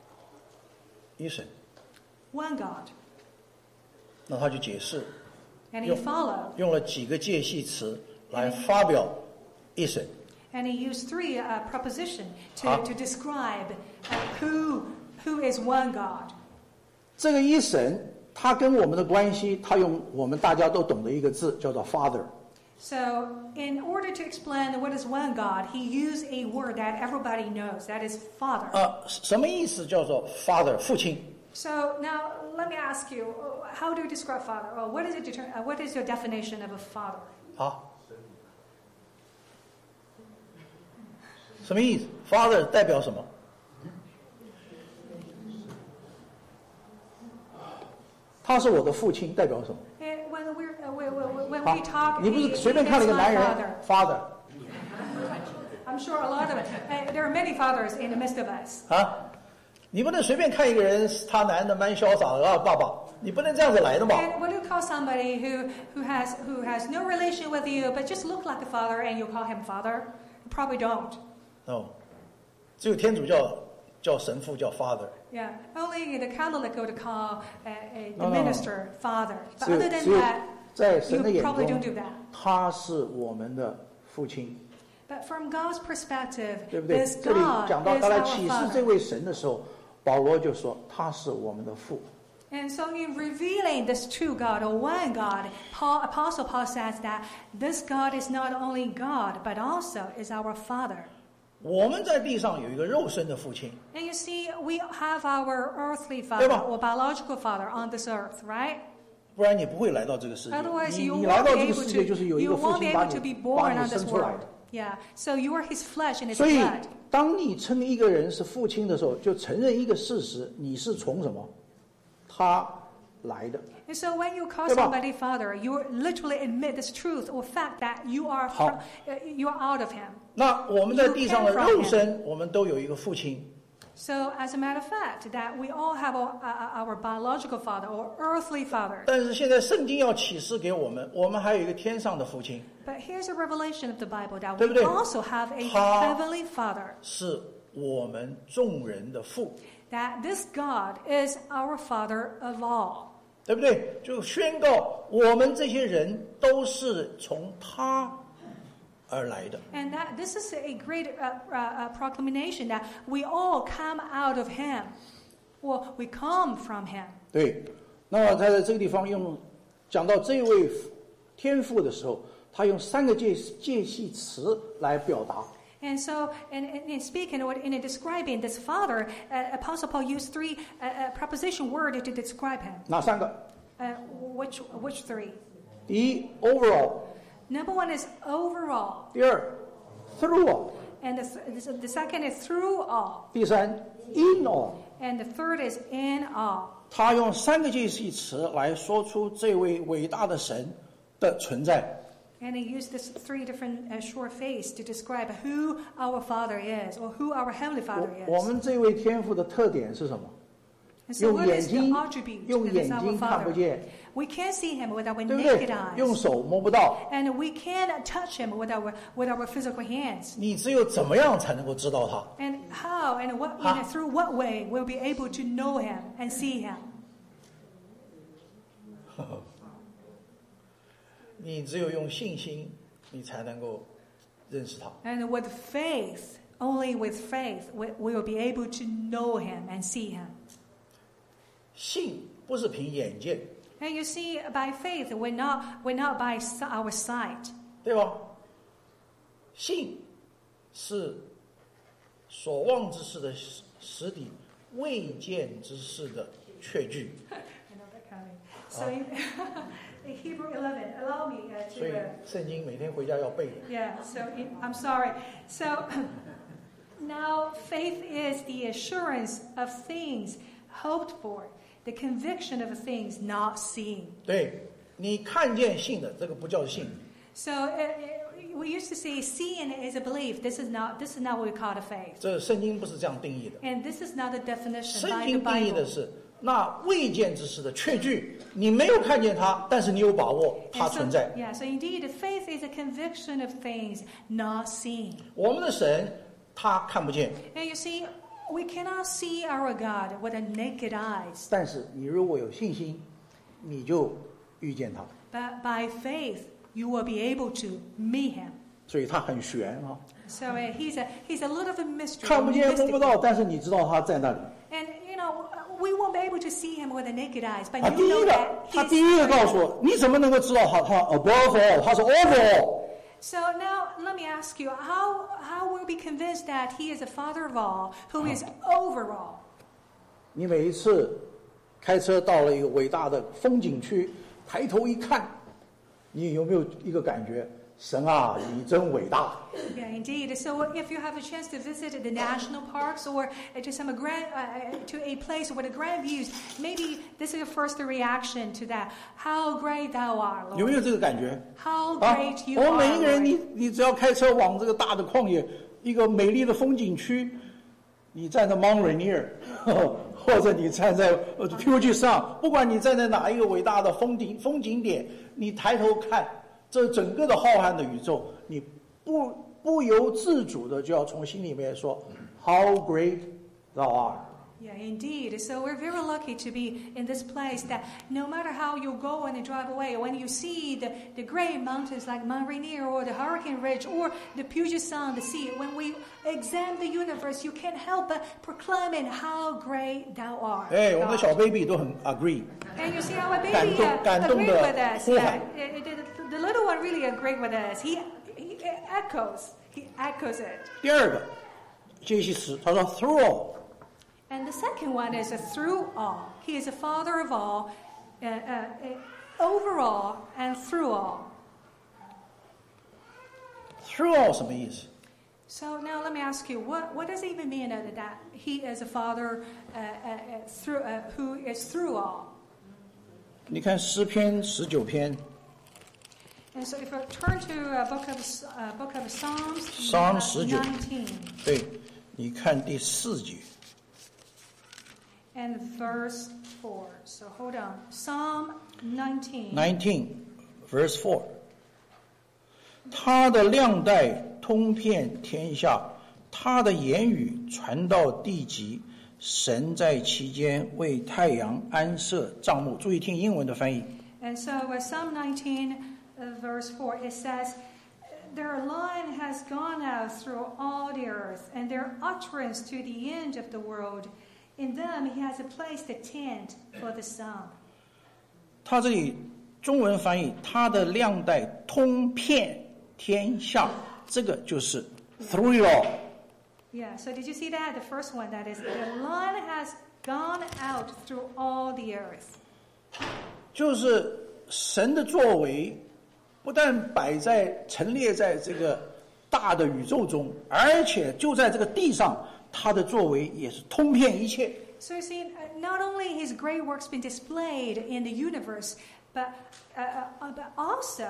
一神， One God. 那他就解释， And he followed. 用了几个介系词来发表一神。 And he used three prepositions to describe who is one God. 这个一神，他跟我们的关系，他用我们大家都懂的一个字叫做 Father。 So, in order to explain what is one God, he used a word that everybody knows, that is Father. 什么意思叫做 Father 父亲？ So now let me ask you, how do you describe Father? What is your definition of a father? 好，什么意思 ？Father 代表什么？他是我的父亲，代表什么？ When we talk, 你不是随便看了一个男人 ，Father I'm sure a lot of there are many fathers in the midst of us. 啊？你不能随便看一个人，他男的蛮潇洒的爸爸，你不能这样子来的嘛？ And when you call somebody who has no relation with you but just look like a father and you call him father, you probably don't. 哦，只有天主叫神父叫 Father。 Yeah, only the Catholic would call the No. minister father. But 只有 other than 只有 that, 在神的 you 眼 probably don't 中 do that. 他是我们的父亲， But from God's perspective, 对不对？ this 这里 God 讲到 is 他来 our 启示这 father. 位神的时候，保罗就说他是我们的父。 And so in revealing this true God or one God, Apostle Paul says that this God is not only God, but also is our Father. 我们在地上有一个肉身的父亲， And you see, we have our earthly 对 father 吧？ or biological father on this earth, right? 不然你不会来到这个世界。 Otherwise, 你 you 来 won't 到 be 这个 able 世界，就是 to, 有一 you 个父 won't be 亲把 able 你 to be 把 born 你 on 生 this 出来 world. 的。 Yeah, so you are his flesh and his 所以 blood. 当你称一个人是父亲的时候，就承认一个事实：你是从什么？他来的。 And so when you call 对吧？ somebody father, you literally admit this truth or fact that you are 好。 you are out of him. 那我们在地上的 You came from 肉身，我们都有一个父亲。 So as a matter of fact, that we all have our biological father or earthly father. 但是现在圣经要启示给我们，我们还有一个天上的父亲， But here's a revelation of the Bible that 对 we 不对？ also have a 他 heavenly father. 是我们众人的父， That this God is our father of all. 对不对？就宣告我们这些人都是从他而来的。 And that this is a great proclamation that we all come out of him. Or we come from him. 对，那么在这个地方讲到这位天父的时候，他用3个介系词来表达。 And so, in speaking or in describing this father, Apostle Paul used three preposition words to describe him. 哪3个？ Which three? 第一 ，overall； Number one is overall, 第二 ，through all； and the second is through all, 第三 ，in all。 and the third is in all. 他用3个介系词来说出这位伟大的神的存在。 And he used this three different short phrase to describe who our Father is, or who our Heavenly Father 我 is. 们这位天父的特点是什么？ And so 用 what 眼 is the 睛 attribute 用 that is 眼 our 睛看不 Father? 见， We can't see him with our 对不 naked 对？用 eyes. 手摸不到， And we can't touch him with our physical hands. 你只有怎么样才能够知道他？ And how and what through what way we'll be able to know him and see him? 你只有用信心，你才能够认识他。 And with faith, only with faith, we will be able to know him and see him. 信不是凭眼见， And you see, by faith, we're not by our sight. 对吧？信是所望之事的实底，未见之事的确据。 I know that coming. So in Hebrew 11, allow me 所以 to. 圣经每天回家要背的。 Yeah, so I'm sorry. So now faith is the assurance of things hoped for, the conviction of things not seen. 对，你看见信的，这个不叫信。 So we used to say seeing is a belief. This is not what we call a faith. 这圣经不是这样定义的。 And this is not a definition 圣 by 经 the 定义的 Bible. 是那未见之事的确据，你没有看见它，但是你有把握它 And 存 so, 在。 yeah, so indeed, faith is a conviction of things not seen. 我们的神他看不见， And you see, we cannot see our God with the naked eyes. 但是你如果有信心，你就遇见他。 but by faith you will be able to meet him. 所以他很玄啊， So he's a little of a mystery. 看不见摸不到，但是你知道他在那里。 And we won't be able to see him with the naked eyes, but 他 you 第一 know 个 that， 他 he's 第一个告诉我，你怎么能够知道他 above all， 他是 over all？ So now let me ask you, how will be convinced that he is the Father of all, who is over all? 你每一次开车到了一个伟大的风景区，抬头一看，你有没有一个感觉？神啊，你真伟大！ Yeah, indeed. So if you have a chance to visit the national parks or to some to a place with a grand views, maybe this is your first reaction to that. How great thou art, 有没 Lord. 有这个感觉？ How great you 我 are, 们每一个人， Lord. 你只要开车往这个大的旷野，一个美丽的风景区，你站在 Mount Rainier， 或者你站在Puget上，不管你站在哪一个伟大的风景点，你抬头看这整个的浩瀚的宇宙，你不由自主的就要从心里面说 How great thou art。 Yeah, indeed. So we're very lucky to be in this place that no matter how you go and drive away, when you see the great mountains like Mount Rainier or the Hurricane Ridge or the Puget Sound, the sea, when we examine the universe, you can't help but proclaiming how great thou art. 哎，我们的 God. 小 baby 都很 agree。 And you see our 感 baby 动感动 agreed 的 with us. 呼 Yeah, 喊。 the little one really agreed with us. He echoes it. 第二个，介系词，他说 through all。 And the second one is through all. He is the Father of all, over all, and through all. through all 什么意思？ So now let me ask you, what does it even mean that He is a Father who is through all? 你看诗篇19篇 And so if we turn to book of Psalms, Psalm 19 19 对，你看第4节。 and verse 4. So hold on. Psalm 19. 19 verse 4， 他的亮带通遍天下，他的言语传到地极，神在其间为太阳安设帐幕。注意听英文的翻译。 And so Psalm 19, verse 4, it says, Their line has gone out through all the earth, and their utterance to the end of the world. In them he has placed a tent for the sun. 他这里中文翻译，他的亮带通遍天下，这个就是 through it all。 Yeah, so did you see that? The first one, that is, the line has gone out through all the earth. 就是神的作为，不但陈列在这个大的宇宙中，而且就在这个地上，他的作为也是通遍一切。 So you see, not only his great works been displayed in the universe, but also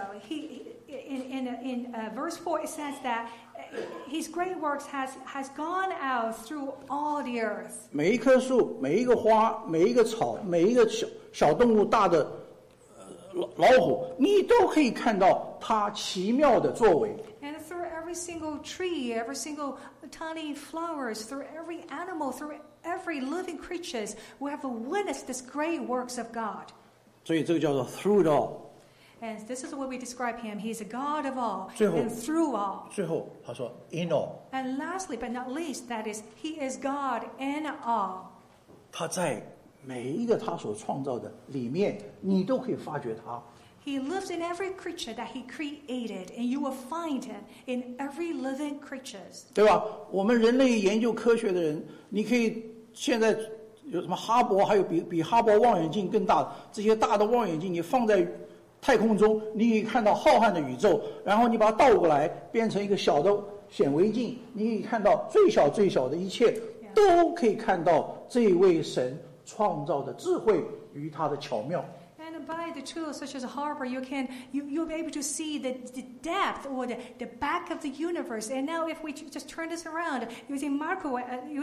in verse 4 it says that his great works has gone out through all the earth. 每一棵树、每一个花、每一个草、每一个小动物、大的老虎，你都可以看到他奇妙的作为。 And through every single tree, every single tiny flowers, through every animal, through every living creatures, we have witnessed this great works of God. 所以这个叫做 through it all。 And this is what we describe him. He's a God of all 最后 and through all. 最后他说 in all， And lastly, but not least, that is, he is God in all. 他在每一个他所创造的里面，你都可以发觉他。 He lives in every creature that he created, and you will find him in every living creatures. 对吧？我们人类研究科学的人，你可以现在有什么哈勃，还有比哈勃望远镜更大的这些大的望远镜，你放在太空中，你可以看到浩瀚的宇宙，然后你把它倒过来变成一个小的显微镜，你可以看到最小最小的一切，都可以看到这位神创造的智慧与他的巧妙。 And by the tools such as Harbor, you'll be able to see the depth or the back of the universe. And now, if we just turn this around using microscope.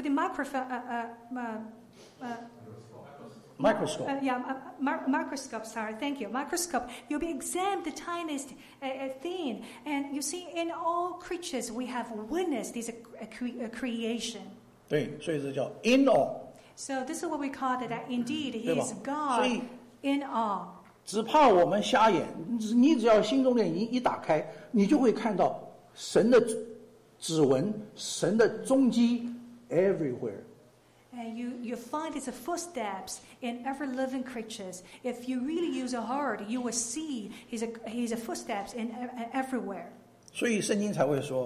Microscope. Sorry, thank you. Microscope. You'll be examined the tiniest thing, and you see in all creatures we have witnessed this creation. 对，所以这叫 in all。 So this is what we call it. That indeed He 对吧？ is God in all. 只怕我们瞎眼，你只要心中的眼睛一打开，你就会看到神的指纹，神的踪迹 everywhere。 And you find his footsteps in every living creatures. If you really use a heart, you will see his footsteps in everywhere. 所以圣经才会说，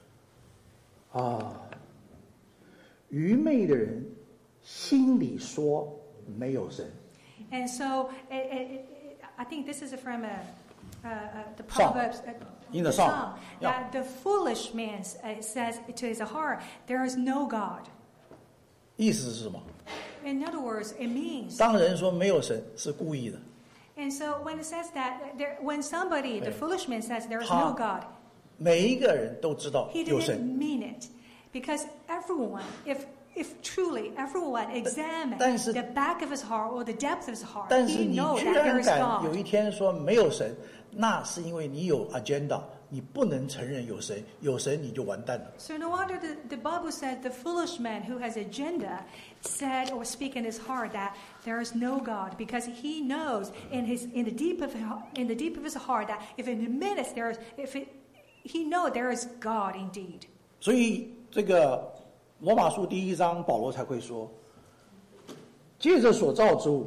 愚昧的人心里说没有神。 And so I think this is from the Proverbs. In the Psalm, that the foolish man says to his heart, there is no God. 意思是什么？ In other words, it means. 当人说没有神是故意的。 And so when it says that, when somebody, the foolish man says there is no God, 每一个人都知道 he 有 didn't 神， mean it, because everyone, if truly everyone examined 但是 the back of his heart or the depth of his heart, 但是 he 你 knows 居 that there 然 is 敢 God. 有一天说没有神，那是因为你有 agenda， 你不能承认有神，有神你就完蛋了。 So no wonder the Bible said the foolish man who has agenda said or speak in his heart that there is no God, because he knows in the deep of his heart that if in a minute he knows there is God indeed. 所以这个罗马书第1章保罗才会说，借着所造之物，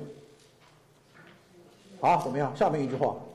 怎么样？下面一句话，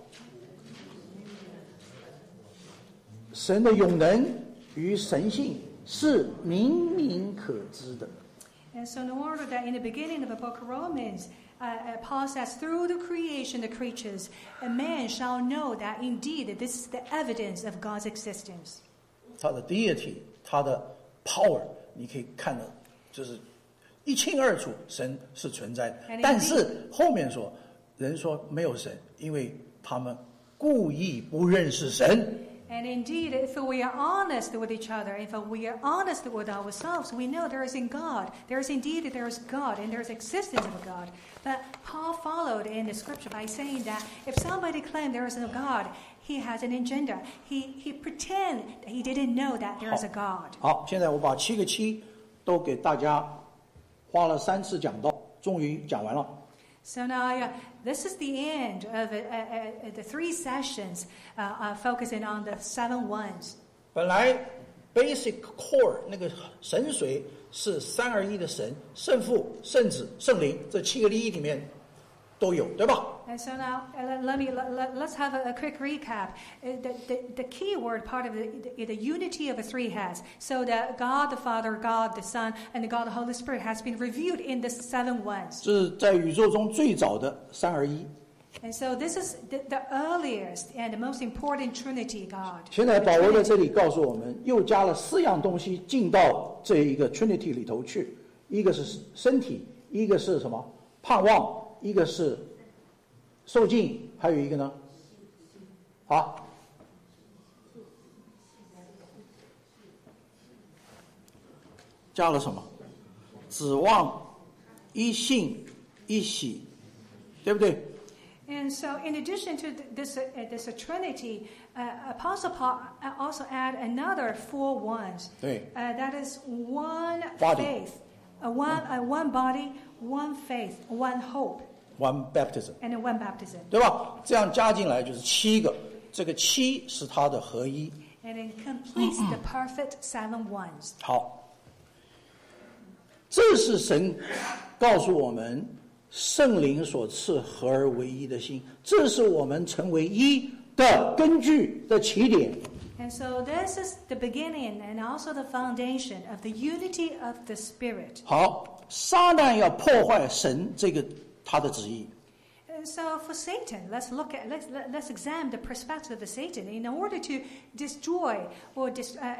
神的永能与神性是明明可知的。 And so no wonder that in the beginning of the book of Romans, Paul says, through the creation, the creatures, a man shall know that indeed this is the evidence of God's existence. 他的 deity， 他的 power， 你可以看到，就是一清二楚，神是存在的。但是后面说，人说没有神，因为他们故意不认识神。 And indeed, if we are honest with each other, if we are honest with ourselves, we know there is in God. There is God, and there is existence of God. But Paul followed in the scripture by saying that if somebody claims there is no God, he has an agenda. He pretends that he didn't know that there is a God. 好，现在我把7个7都给大家花了3次讲到，终于讲完了。 So now, this is the end of the 3 sessions focusing on the 7 ones. 本来 basic core 那个神髓是3而1的神，圣父、圣子、圣灵，这7个一里面都有，对吧？ And so now, let's have a quick recap. The key word part of the unity of the 3 heads. So that God the Father, God the Son, and God the Holy Spirit has been revealed in the 7 ones. 这是在宇宙中最早的3而1。 And so this is the earliest and the most important Trinity God. 现在保罗在这里告诉我们，又加了4样东西进到这一个 Trinity 里头去，一个是身体，一个是什么？盼望，一个是受尽，还有一个呢？加了什么？指望、一信、一喜，对不对？ And so, in addition to this Trinity, Apostle Paul also add another 4 ones. 对。 That is one Body. faith, one body, one faith, one hope, One baptism， and one baptism. 对吧？这样加进来就是7个，这个7是它的合一。 And it completes the perfect 7 ones. 好，这是神告诉我们圣灵所赐合而为一的心，这是我们成为一的根据的起点。 And so this is the beginning and also the foundation of the unity of the Spirit. 好，撒旦要破坏神这个他的旨意。 And so for Satan, let's examine the perspective of Satan in order to destroy or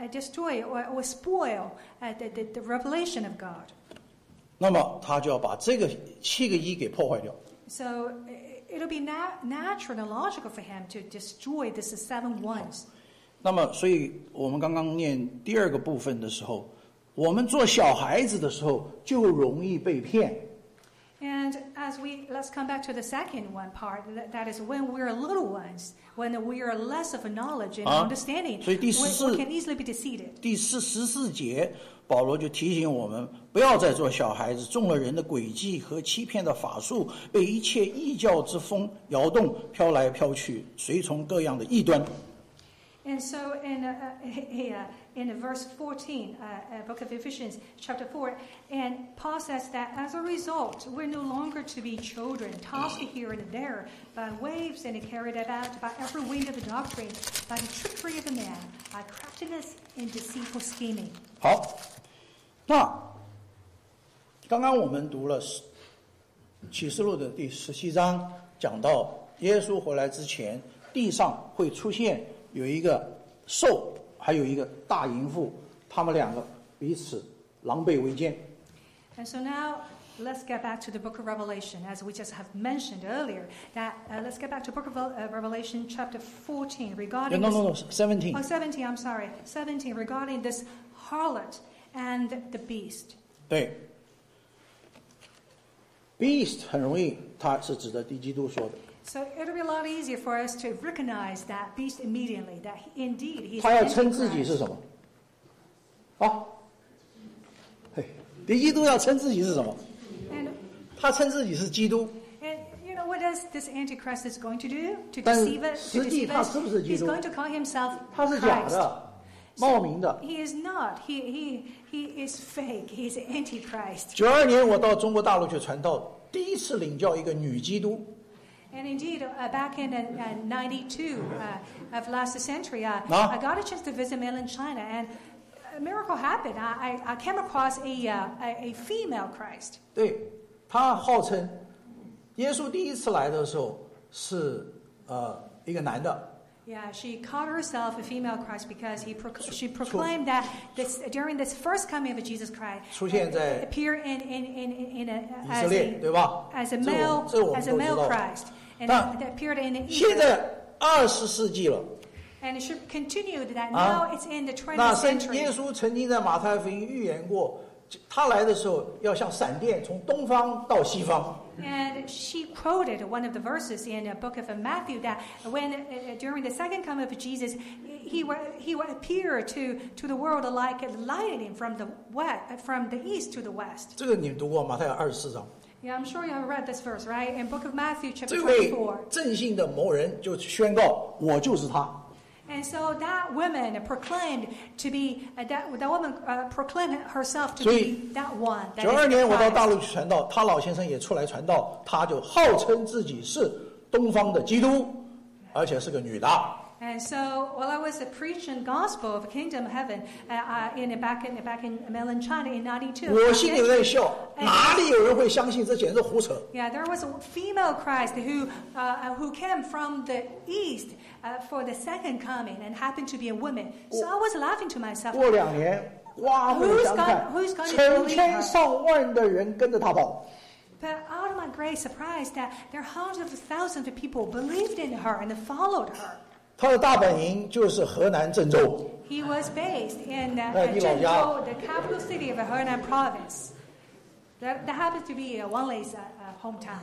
spoil the revelation of God. 那么他就要把这个7个一给破坏掉。 So it'll be natural and logical for him to destroy this 7 ones. 那么，所以我们刚刚念第2个部分的时候，我们做小孩子的时候就容易被骗。 And let's come back to the second one part, that is when we're little ones, when we are less of a knowledge and understanding, 所以第 we can easily be deceived. 第14节，保罗就提醒我们，不要再做小孩子，中了人的诡计和欺骗的法术，被一切异教之风摇动，飘来飘去，随从各样的异端。 And so in verse 14, book of Ephesians, chapter 4, and Paul says that as a result, we're no longer to be children, tossed here and there by waves and carried about by every wind of the doctrine, by the trickery of the man, by craftiness and deceitful scheming. 好，那刚刚我们读了启示录的第17章，讲到耶稣回来之前，地上会出现有一个兽，还有一个大淫妇，他们两个彼此狼狈为奸。 And so now let's get back to the book of Revelation, as we just have mentioned earlier. That let's get back to the book of Revelation, chapter 14, regarding. No, 17. Oh, 17. I'm sorry, 17, regarding this harlot and the beast. 对 ，beast 很容易，它是指的敌基督说的。 So it'll be a lot easier for us to recognize that beast immediately, that indeed he's 他要称自己是什么？啊，嘿，敌基督要称自己是什么？ And 他称自己是基督。 you know what does this Antichrist is going to do to 但 deceive us? 实际他是不是基 He's 督？ going to call himself 他是假 Christ. 的，冒名的。 He is not. He is fake. He's Antichrist. 92年我到中国大陆去传道，第一次领教一个女基督。 And indeed, back in 92 of last century, I got a chance to visit mainland China, and a miracle happened. I came across a female Christ. 对，他号称耶稣第一次来的时候是一个男的。 Yeah, she called herself a female Christ because she proclaimed that during this first coming of Jesus Christ, 出现在 appeared in 以色列，对吧？ as a male 这我们 as a 都知 male 道。 Christ, and 但 that appeared in 现 Israel. 在20世纪了， And it should continue that now it's in the 那 20th century. 耶稣曾经在马太福音预言过，他来的时候要像闪电从东方到西方。 And she quoted one of the verses in the book of Matthew that when during the second coming of Jesus, he would appear to the world like lightning from the east to the west. 这个你们读过马太24章。 Yeah, I'm sure you have read this verse, right? In book of Matthew, chapter 这位 24. 正信的某人就宣告：“我就是他。” And so that woman proclaimed to be that woman proclaimed herself to be that one. That 92 is 年我到 Christ. 大陆去传道，他老先生也出来传道，他就号称自己是东方的基督，而且是个女的。 And so, while I was preaching gospel of kingdom of heaven back in mainland China in 92, 我心里在笑，哪里有人会相信？这简直胡扯！ yeah, there was a female Christ who came from the east for the second coming and happened to be a woman. So I was laughing to myself. 过2年，刮目相看， Who's gonna 成千上万的人跟着他跑。 But out of my great surprise, that there are hundreds of thousands of people believed in her and followed her. 他的大本营就是河南郑州。 He was based in 你老家。 Zhengzhou, the capital city of Henan province. That happens to be Wang Lei's hometown.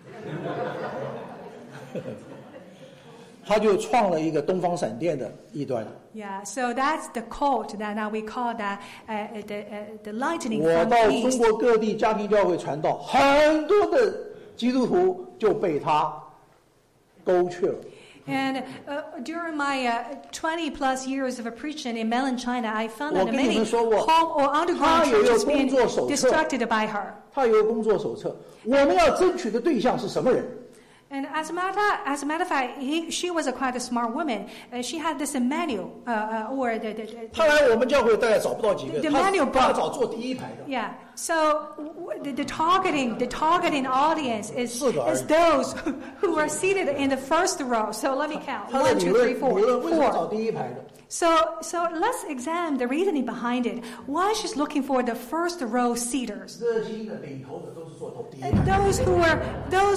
他就创了一个东方闪电的异端。 Yeah, so that's the cult that now we call that the lightning 我 from 到 the 中 east. 国各地家庭教会传道，很多的基督徒就被他勾去了。 And during my 20 plus years of preaching in mainland China, I found that 我跟你 many 们说过， home or underground 他有一个 churches being 工作手册。 distracted by her. 他有个工作手册，我们要争取的对象是什么人？ And as a matter of fact, she was quite a smart woman. She had this manual, or 他来我们教会大概找不到几个， The 他 manual 他 book. 找坐第一排的。 yeah. So the targeting audience is those who are seated in the first row. So let me count: 他的 1, 理 2, 论 3, 4, 为什么找 4. 第一排的？ So let's examine the reasoning behind it. Why she's looking for the first row seaters? 热心的领头的都是坐头第一 And 排。 those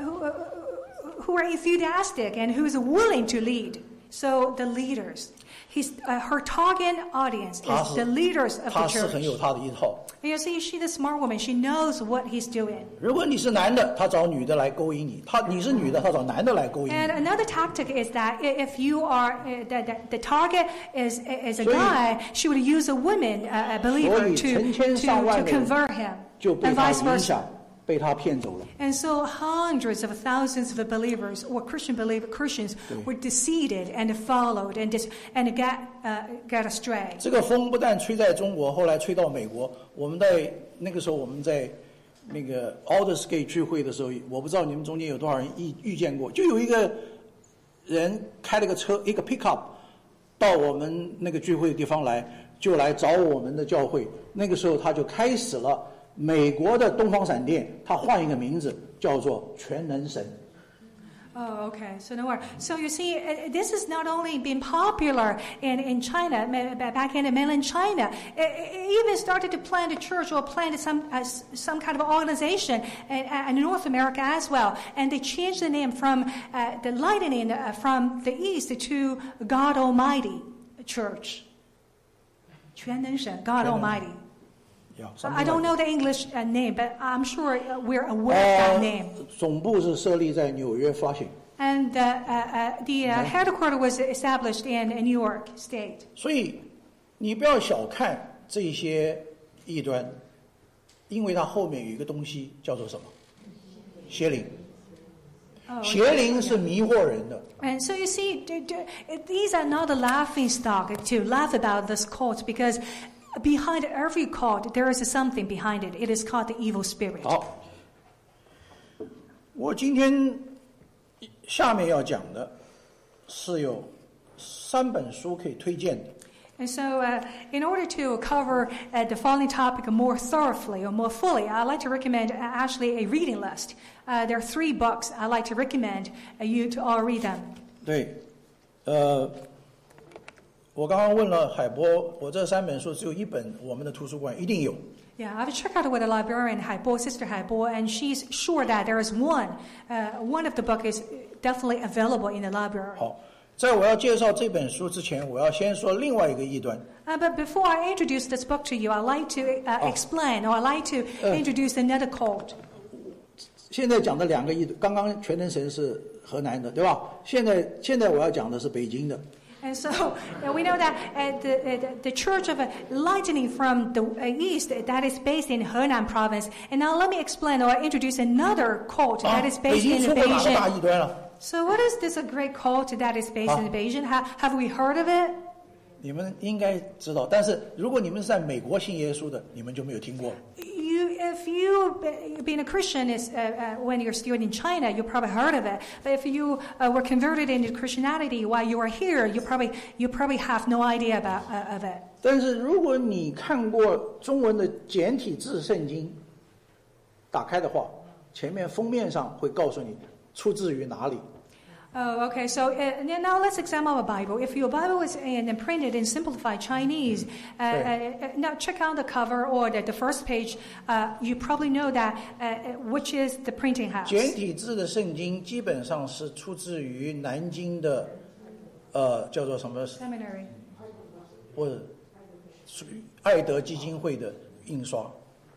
who are enthusiastic and who's willing to lead. So the leaders. her target audience is the leaders of 他 the 是很 church. 有他的一套。 And you see, she's a smart woman. She knows what he's doing. 如果你是男的，他找女的来勾引你；你是女的，他找男的来勾引 And 你。 another tactic is that if you are the target is a guy, she would use a woman, a believer, 所以成千上万 to 的人 convert him, 就被 and 他 vice 影 versa. 响，被他骗走了。 And so hundreds of thousands of believers or Christians were deceived and followed and got astray. 这个风不但吹在中国，后来吹到美国。我们在那个时候，我们在那个 Aldersgate 聚会的时候，我不知道你们中间有多少人遇见过，就有一个人开了个车，一个 pickup 到我们那个聚会的地方来，就来找我们的教会。那个时候他就开始了美国的东方闪电，他换一个名字叫做全能神。 Oh, okay. So no more. So you see, this has not only been popular in China, back in mainland China, it even started to plant a church or plant some kind of organization in North America as well. And they changed the name from the lightning from the east to God Almighty Church. 全能神, God Almighty. I don't know the English name, but I'm sure we're aware of that name. 总部是设立在纽约 Flushing。 And the headquarters was established in New York State. 所以你不要小看这些异端，因为它后面有一个东西叫做什么？邪灵。邪灵是迷惑人的。 And so you see, these are not a laughing stock to laugh about this cult because behind every cult there is something behind it. It is called the evil spirit. 好，我今天下面要讲的是有3本书可以推荐的。 And so, in order to cover the following topic more thoroughly or more fully, I'd like to recommend actually a reading list. There are 3 books I'd like to recommend you to all read them. 对，我刚刚问了海波，我这3本书只有1本，我们的图书馆一定有。 Yeah, I've checked out with the librarian Haibo, Sister Haibo, and she's sure that there is one of the book is definitely available in the library. 好，在我要介绍这本书之前，我要先说另外一个异端。 But before I introduce this book to you, I'd like to explain, or I'd like to introduce another cult. 现在讲的2个异端，刚刚全能神是河南的，对吧？现在我要讲的是北京的。 And so we know that the Church of Lightning from the East, that is based in Henan province. And now let me explain or introduce another cult that is 北 based 京 in 出过哪个大 Beijing. 异端了？ So what is this a great cult that is based in Beijing? Have we heard of it? 你们应该知道，但是如果你们是在美国信耶稣的，你们就没有听过。 If you being a Christian is when you're still in China, you probably heard of it. But if you were converted into Christianity while you are here, you probably have no idea of it. 但是如果你看过中文的简体字圣经，打开的话，前面封面上会告诉你出自于哪里。 Oh, okay. So now let's examine our Bible. If your Bible is printed in simplified Chinese, now check out the cover or the first page. You probably know that which is the printing house. 简体字的圣经基本上是出自于南京的，叫做什么 Seminary. 或者属于爱德基金会的印刷。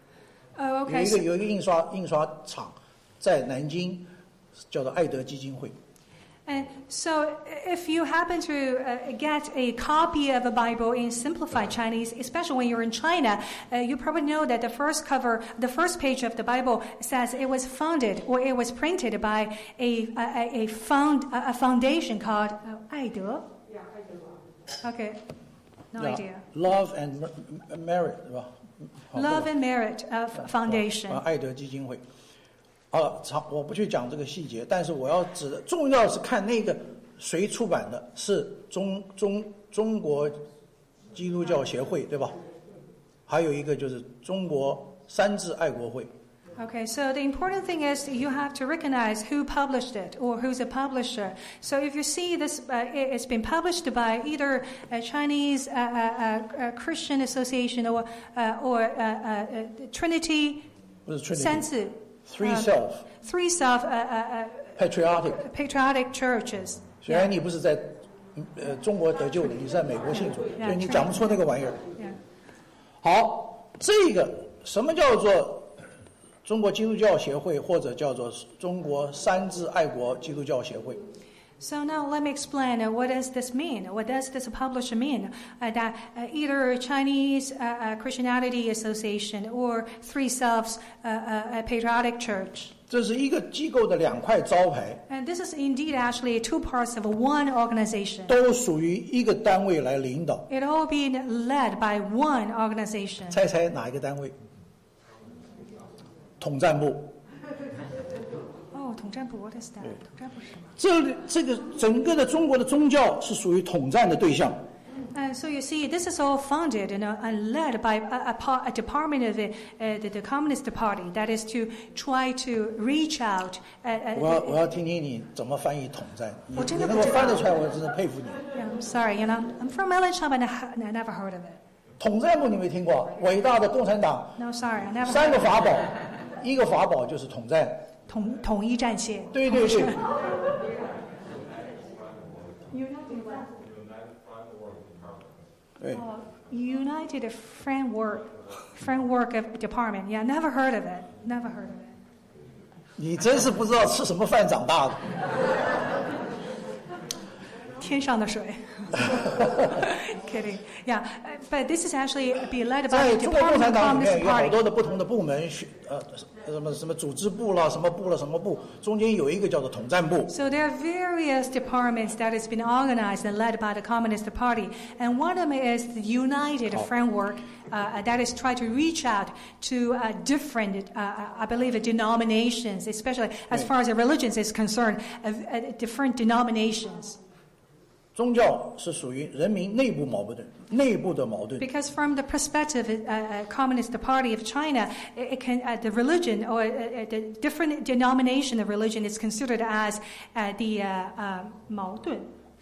Oh, okay. 有一个印刷厂在南京，叫做爱德基金会。 And so if you happen to get a copy of a Bible in simplified Chinese, especially when you're in China, you probably know that the first page of the Bible says it was founded or it was printed by a foundation called 爱德. Okay, no idea. Love and Merit 是吧 Love and Merit Foundation. 爱德基金会。我不去讲这个细节，但是我要指的重要是看那个谁出版的，是中国基督教协会，对吧？还有一个就是中国三自爱国会。 Okay, so the important thing is you have to recognize who published it or who's a publisher. So if you see this, it's been published by either a Chinese Christian Association or Trinity. 不是 Trinity. 三自 Three Self. Three Self Patriotic. Patriotic churches. 虽然你不是在中国得救的，你是在美国信主， Yeah, 所以你讲不出那个玩意儿。 Yeah. 好，这个什么叫做中国基督教协会，或者叫做中国三自爱国基督教协会？ So now let me explain what does this mean? What does this publisher mean? That either Chinese Christianity Association or Three Selves Patriotic Church. 这是一个机构的两块招牌， And this is indeed actually two parts of one organization. 都属于一个单位来领导。 It all being led by one organization. 猜猜哪一个单位？统战部。 Oh, 统战部 what is that? 统战部是什么？ 这个整个的中国的宗教是属于统战的对象。 So you see, this is all funded and led by a department of the Communist Party that is to try to reach out. 我要听听你怎么翻译统战。你能够我真的不知道。 翻得出来，我真的佩服你。 Yeah, I'm sorry, I'm from Melanchon, but I never heard of it. 统战部你没听过？伟大的共产党 No, sorry, I never. 三个法宝，一个法宝就是统战。 统一战线。 对对对。对。 United Framework of Department. Yeah, never heard of it. Never heard of it. 你真是不知道吃什么饭长大的。 天上的水。Kidding. Yeah, but this is actually be led by 在 the 中国共 Department 产 of 党里 Communist 面有好 Party. 多的不同的部门，什么组织部啦，什么部啦，什么部，中间有一个叫做统战部。 So there are various departments that has been organized and led by the Communist Party, and one of them is the United Framework that is trying to reach out to different, I believe, denominations, especially as far as the religions is concerned, different denominations. 宗教是属于人民内部的矛盾。 Because from the perspective of Communist Party of China, it can the religion or the different denomination of religion is considered as the 矛盾.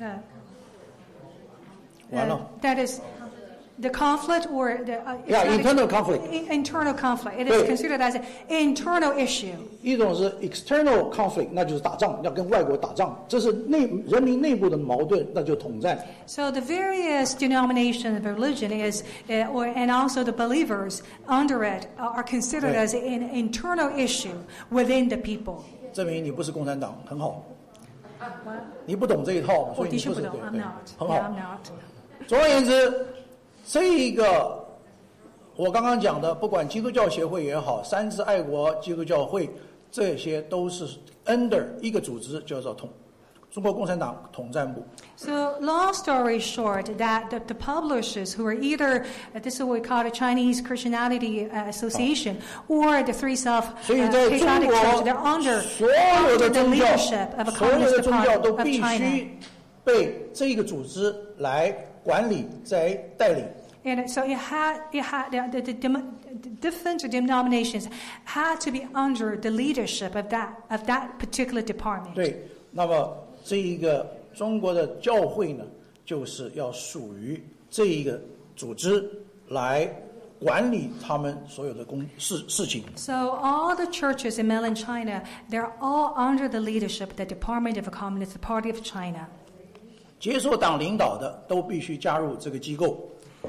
完了。 That is the conflict or the Yeah, internal conflict. Internal conflict. It is 对。 considered as an internal issue. 一种是 external conflict， 那就是打仗，要跟外国打仗，这是人民内部的矛盾，那就统战。 So the various denominations of religion is, and also the believers under it are considered 对。 as an internal issue within the people. 证明你不是共产党，很好。你不懂这一套，所以你不是对， I'm 对 not. 很 Yeah, 好 I'm。not. 总而言之，这一个我刚刚讲的，不管基督教协会也好，三自爱国基督教会，这些都是 under 一个组织，叫做中国共产党统战部。 So long story short, that the publishers who are either, this is what we call the Chinese Christianity Association or the Three Self 所以在中 Patriotic 国 Church, they're under 所有的 the 宗教， leadership of a 所有的 Communist 宗教 Party 都 of 必 China. 须被这个组织来管理、在带领。 And so it had the different denominations had to be under the leadership of that particular department. 对，那么这一个中国的教会呢，就是要属于这一个组织来管理他们所有的事情。 So all the churches in mainland China, they're all under the leadership of the Department of the Communist Party of China. 接受党领导的都必须加入这个机构。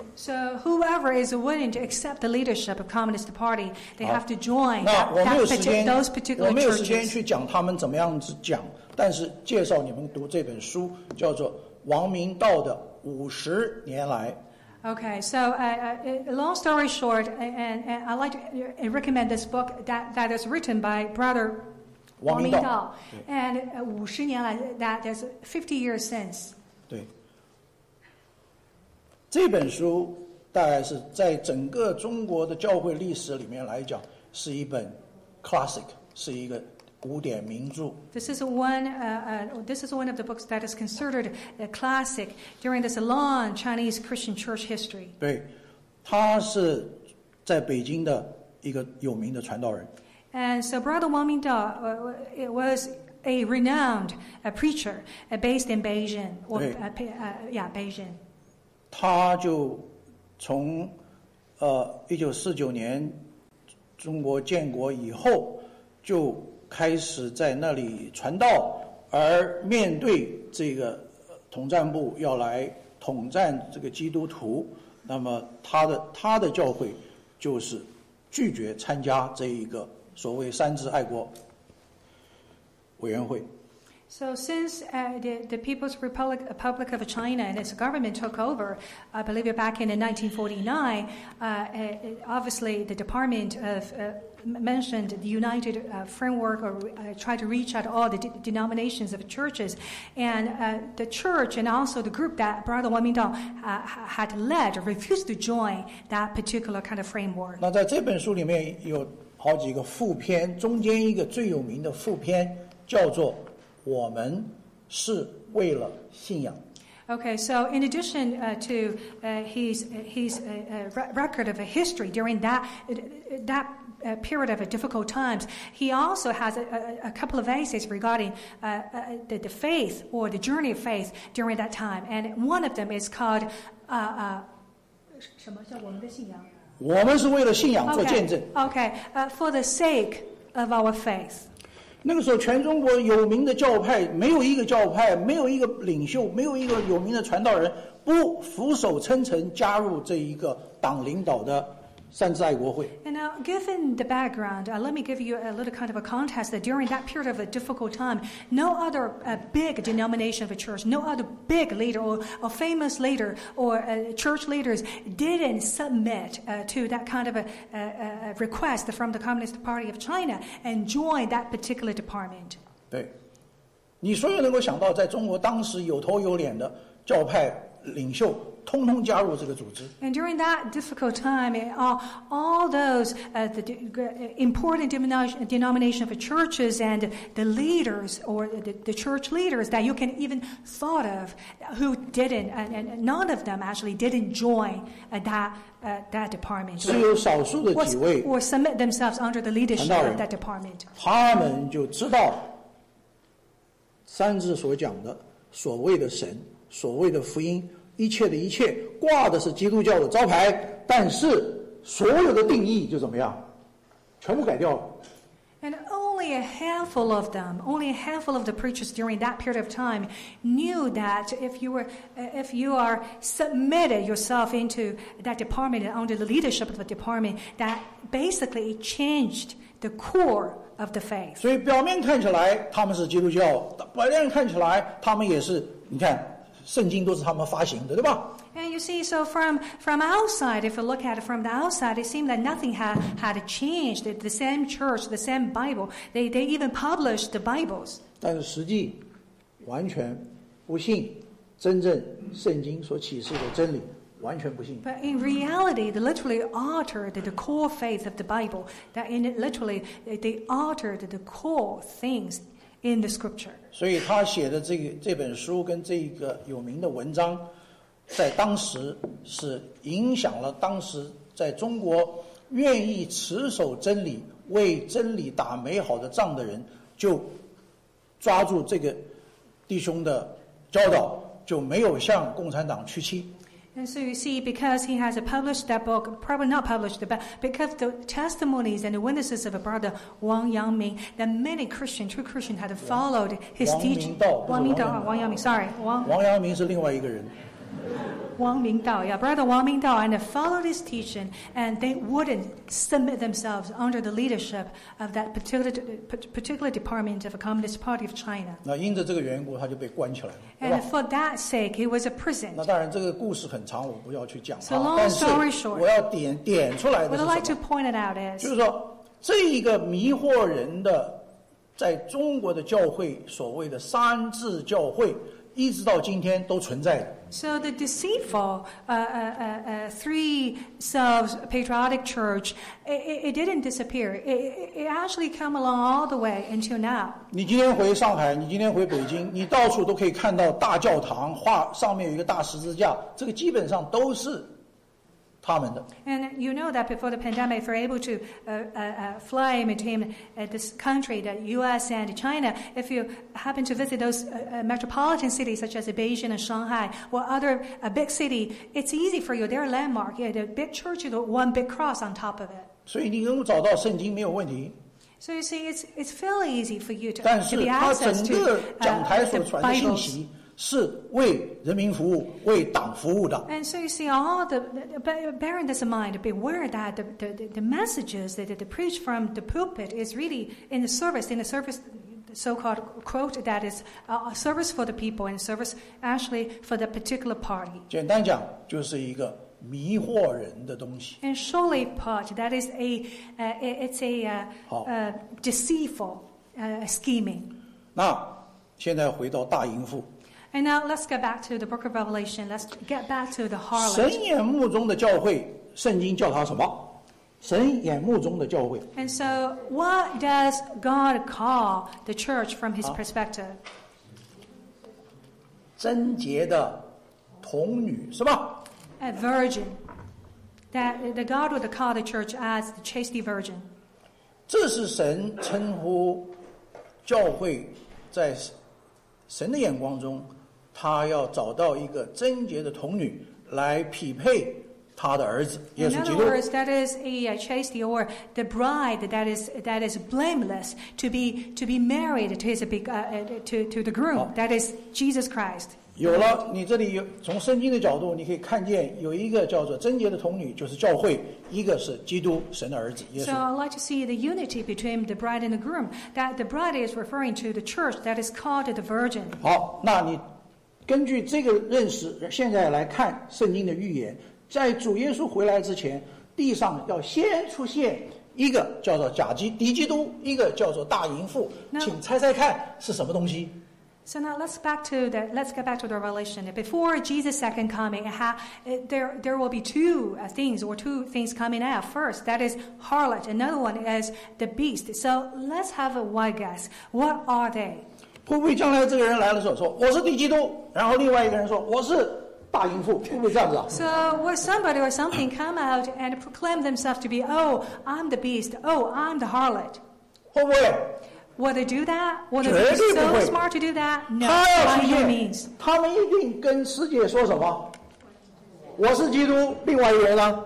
So whoever is willing to accept the leadership of Communist Party, they have to join 那我没有时 those 间， particular 我没有时间 churches. 去讲他们怎么样子讲，但是介绍你们读这本书，叫做《王明道的50年来》。 Okay, so long story short, and I like to recommend this book that is written by Brother Wang Mingdao, and 50年来 that is 50 years since. 对，这本书大概是在整个中国的教会历史里面来讲，是一本 classic， 是一个古典名著。 This is one of the books that is considered a classic during this long Chinese Christian church history. 对，他是在北京的一个有名的传道人。 And so Brother Wang Mingdao it was a renowned preacher based in Beijing, or Beijing. 他就从1949年中国建国以后，就开始在那里传道，而面对这个统战部要来统战这个基督徒，那么他的教会就是拒绝参加这一个所谓三自爱国委员会。 So since the People's Republic of China and its government took over, I believe back in 1949, obviously the department of mentioned the united framework or tried to reach out all the denominations of churches. And the church and also the group that Brother Wang Mingdao had led refused to join that particular kind of framework. 那在这本书里面有好几个副篇，中间一个最有名的副篇叫做我们是为了信仰。 Okay, so in addition to his record of a history during that period of difficult times, he also has a couple of essays regarding the faith or the journey of faith during that time, and one of them is called 什么叫我们的信仰？ 我们是为了信仰做见证。 Okay, for the sake of our faith. 那个时候，全中国有名的教派，没有一个教派，没有一个领袖，没有一个有名的传道人不俯首称臣加入这一个党领导的三自爱国会。 And now, given the background, let me give you a little kind of a context that during that period of a difficult time, no other big denomination of a church, no other big leader or famous leader or church leaders didn't submit to that kind of a request from the Communist Party of China and join that particular department. 对，你所有能够想到，在中国当时有头有脸的教派领袖，通通加入这个组织。 And during that difficult time, all those the important denomination of churches and the leaders or the church leaders that you can even thought of, who didn't, and none of them actually didn't join that department. 只有少数的几位 or submit themselves under the leadership of that department. 他们就知道三字所讲的所谓的神，所谓的福音。一切的一切挂的是基督教的招牌，但是所有的定义就怎么样，全部改掉了。 And only a handful of them, only a handful of the preachers during that period of time knew that if you are submitted yourself into that department and under the leadership of the department, that basically changed the core of the faith. 所以表面看起来他们是基督教，表面看起来他们也是，你看。圣经都是他们发行的，对吧？ And you see, so from outside, if you look at it from the outside, it seemed that nothing had changed. The same church, the same Bible, they even published the Bibles. 但是实际完全不信真正圣经所启示的真理，完全不信。 But in reality, they literally altered the core faith of the Bible. That in it, literally, they altered the core things in the Scripture. 所以他写的这本书跟这个有名的文章，在当时是影响了当时在中国愿意持守真理、为真理打美好的仗的人，就抓住这个弟兄的教导，就没有向共产党屈膝。 And so you see, because he has published that book, probably not published it, but because the testimonies and the witnesses of a brother Wang Yangming, that many true Christians had followed his teaching. Wang Yangming, sorry. Wang Yangming 是另外一个人。 Wang Mingdao, yeah, brother Wang Mingdao, and they followed his teaching, and they wouldn't submit themselves under the leadership of that particular department of the Communist Party of China. 那因着这个缘故，他就被关起来了。 And for that sake, he was imprisoned. 那当然，这个故事很长，我不要去讲。 So long story short, 我要点出来的是 what I'd like 什 to 么？ point it out is, 就是说，这一个迷惑人的，在中国的教会所谓的三自教会，一直到今天都存在的。 So the deceitful three selves patriotic church, it didn't disappear. It actually come along all the way until now. 你今天回上海，你今天回北京，你到处都可以看到大教堂，画上面有一个大十字架，这个基本上都是他们的。 And you know that before the pandemic, if you're able to fly in between this country, the U.S. and China, if you happen to visit those metropolitan cities such as Beijing and Shanghai or other big city, it's easy for you. They're a landmark. Yeah, the big church with one big cross on top of it. 所以你能够找到圣经没有问题。 So you see, it's fairly easy for you to 但是 be 他 access 整个 to 讲台所 the 传的信 Bibles. 息， 是为人民服务、为党服务的。 And so you see, bearing this in mind, beware that the messages that they preach from the pulpit is really in the service, so-called quote, that is a service for the people and service actually for the particular party. 简单讲，就是一个迷惑人的东西。 And surely put, that is deceitful scheming. 那现在回到大淫妇。 And now let's get back to the book of Revelation. Let's get back to the harlot. 神眼目中的教会，圣经叫它什么？神眼目中的教会。 And so what does God call the church from his perspective? 贞洁的童女是吧？ A virgin. That the God would call the church as the chaste virgin. 这是神称呼教会在神的眼光中，他要找到一个贞洁的童女来匹配他的儿子耶 In 稣基 other 督。 words, that is a chaste or the bride that is blameless to be married to his to the groom. That is Jesus Christ. 有了，你这里有从圣经的角度，你可以看见有一个叫做贞洁的童女，就是教会；一个是基督，神的儿子耶 So 稣。 I'd like to see the unity between the bride and the groom. That the bride is referring to the church that is called the virgin. 好，那你根据这个认识，现在来看圣经的预言，在主耶稣回来之前，地上要先出现一个叫做敌基督，一个叫做大淫妇。请猜猜看是什么东西？ So now let's get back to the revelation. Before Jesus' second coming, there will be two things coming out. First, that is harlot. Another one is the beast. So let's have a wild guess. What are they? 会不会将来这个人来的时候说我是敌基督，然后另外一个人说我是大淫妇，会不会这样子啊？ So will somebody or something come out and proclaim themselves to be, oh, I'm the beast. Oh, I'm the harlot. 会不会？ Will they do that? Will they be so smart to do that? No, 他要 by 出 no 现 means. 他们一定跟世界说什么？我是基督，另外一个人呢？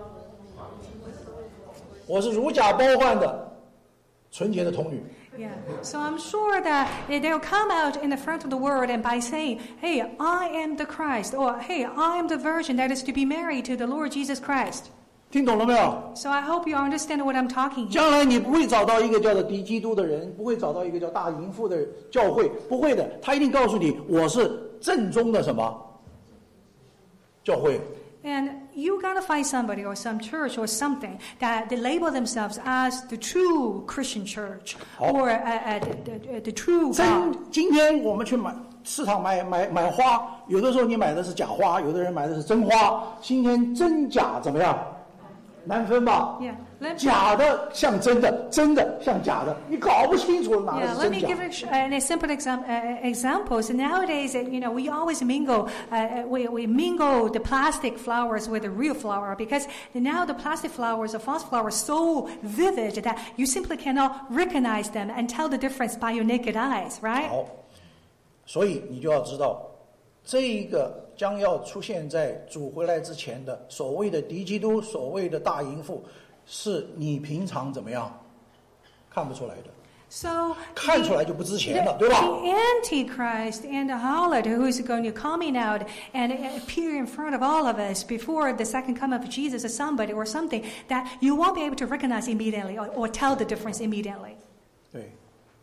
我是如假包换的纯洁的童女。 Yeah. So I'm sure that they'll come out in the front of the world and by saying, hey, I am the Christ, or hey, I am the virgin that is to be married to the Lord Jesus Christ. 听懂了没有？ So I hope you understand what I'm talking here. 将来你不会找到一个叫做敌基督的人，不会找到一个叫大淫妇的教会，不会的，他一定告诉你，我是正宗的什么教会。 And you gotta find somebody or some church or something that they label themselves as the true Christian church or the true God. 今天我们去市场买花，有的时候你买的是假花，有的人买的是真花。今天真假怎么样？难分吧？ Yeah. 假的像真的，真的像假的，你搞不清楚哪个 Yeah, 是 let 真 me 假。 give a simple examples. Nowadays, we always mingle. We mingle the plastic flowers with the real flower because now the plastic flowers or false flowers so vivid that you simply cannot recognize them and tell the difference by your naked eyes, right? 好，所以你就要知道，这一个将要出现在主回来之前的所谓的敌基督，所谓的大淫妇，是你平常怎么样看不出来的。 So 看出来就不值钱了，对吧？ The Antichrist and the harlot who is going to coming out and appear in front of all of us before the second coming of Jesus as somebody or something that you won't be able to recognize immediately or tell the difference immediately. 对。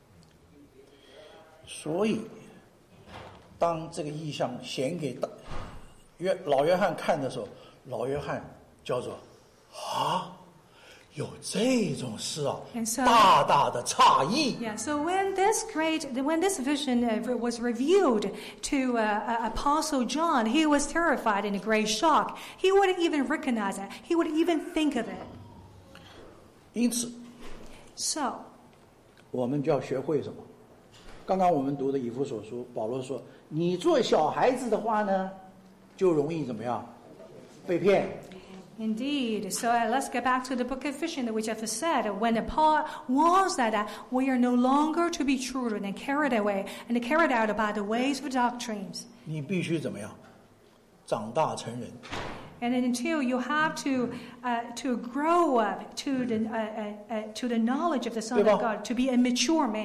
所以，当这个意象显给老约翰看的时候，老约翰叫做啊。 有这种事啊， so, 大大的诧异。 Yeah. So when this vision was revealed to Apostle John, he was terrified and in great shock. He wouldn't even recognize it. He wouldn't even think of it. 因此 So 我们就要学会什么？刚刚我们读的以弗所书，保罗说：“你做小孩子的话呢，就容易怎么样？被骗。” Indeed. So let's get back to the book of Ephesians, which I've said, when Paul warns that we are no longer to be children and carried away and carried out by the ways of doctrines. 你必须怎么样？长大成人。 And until you have to grow up to the knowledge of the Son of God, to be a mature man.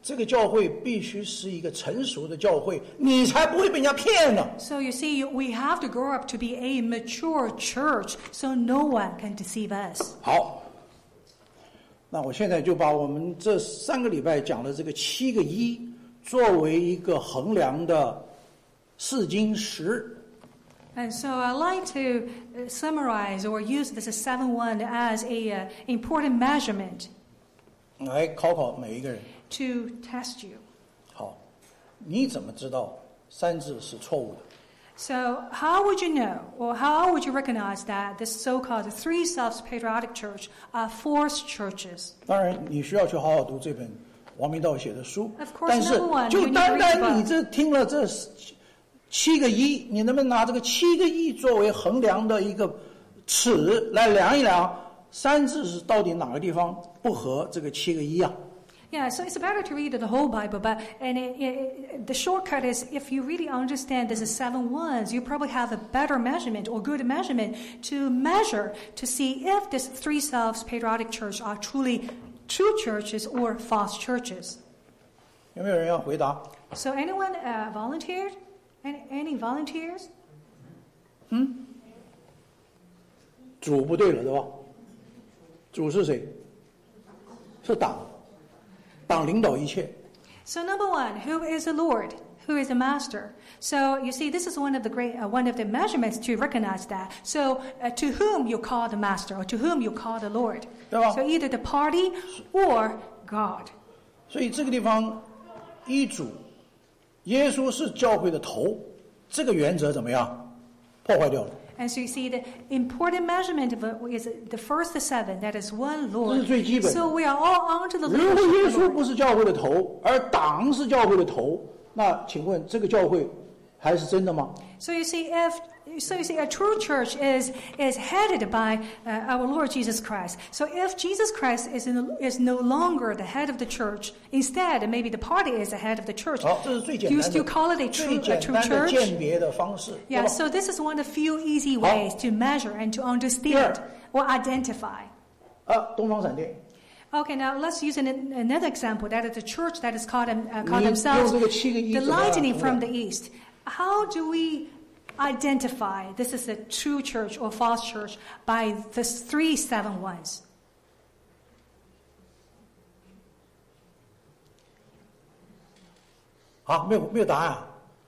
这个教会必须是一个成熟的教会，你才不会被人家骗呢。 So you see, we have to grow up to be a mature church, so no one can deceive us. 好，那我现在就把我们这3个礼拜讲的这个7个一作为一个衡量的试金石。 And so I like to summarize or use this 7-1 as a important measurement 来考考每一个人。 to test you. 好，你怎么知道3字是错误的？ So how would you know, or how would you recognize that this so-called three selves patriotic church are false churches? 当然，你需要去好好读这本王明道写的书。 Of course, 但是 number one, 就 you need 单 to read 单 the 你这听了这7个一，你能不能拿这个7个一作为衡量的一个尺来量一量3字是到底哪个地方不合这个7个一啊？ Yeah, so it's better to read the whole Bible, but the shortcut is if you really understand this is 7 1s, you probably have a better measurement or good measurement to measure to see if this three selves patriotic church are truly true churches or false churches. 有没有人要回答？ So anyone volunteered? Any volunteers? 主不对了，对吧？主是谁？是党，党领导一切。 So number one, who is the Lord? Who is the master? So you see, this is one of the one of the measurements to recognize that. So to whom you call the master, or to whom you call the Lord? 对吧？ So either the party or God. 所以这个地方，依主，耶稣是教会的头，这个原则怎么样？破坏掉了。 And so you see, the important measurement of it is the first 7, that is one 这 Lord. 是最基本的。 So we are all under the 如果耶 leadership of 稣 the 不 Lord. 是教会的头，而党是教会的头，那请问这个教会还是真的吗？ So you see, a true church is headed by our Lord Jesus Christ. So if Jesus Christ is no longer the head of the church, instead maybe the party is the head of the church. 好，这是最简 Do you 单 still 的、 call it a 最 true 简单的 church? 鉴别的方式，对 Yeah. 吧？ So this is one of the few easy ways to measure and to understand or identify. 东方闪电， Okay, now let's use another example. That is a church that is called 你 themselves 用这个7个一 the 怎么样 lightning 衡 from 量 the east. How do we identify this is a true church or false church by the 3 7 1s? 啊，没有答案。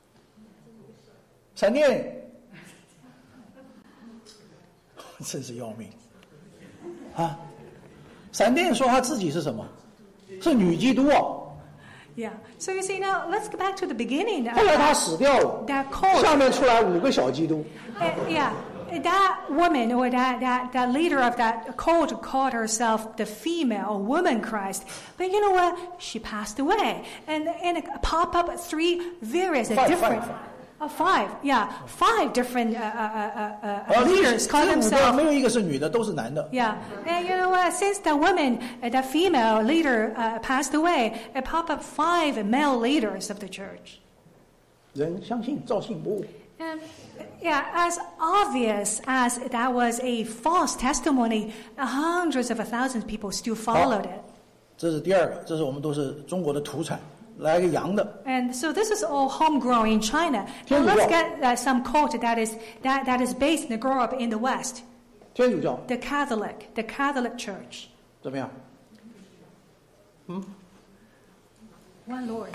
闪电，真是要命啊！闪电说他自己是什么？是女基督啊！ Yeah. So you see now, let's go back to the beginning. 后来他死掉了， That cult. 下面出来5个小基督。 Yeah. That woman or that leader of that cult called herself the female or woman Christ. But you know what? She passed away. And pop up 3 various different... Five. Five different 这 leaders call 5个 themselves. 没有一个是女的，都是男的。 Yeah, and you know what? Since the woman, that female leader passed away, it popped up 5 male leaders of the church. 人相信，照信不误。 As obvious as that was a false testimony, hundreds of thousands of people still followed it. 这是第2个，这是我们都是中国的土产，来个洋的。 And so this is all homegrown in China. Now let's get some cult that is based and grow up in the West. 天主教 The Catholic Church. 怎么样？ One Lord.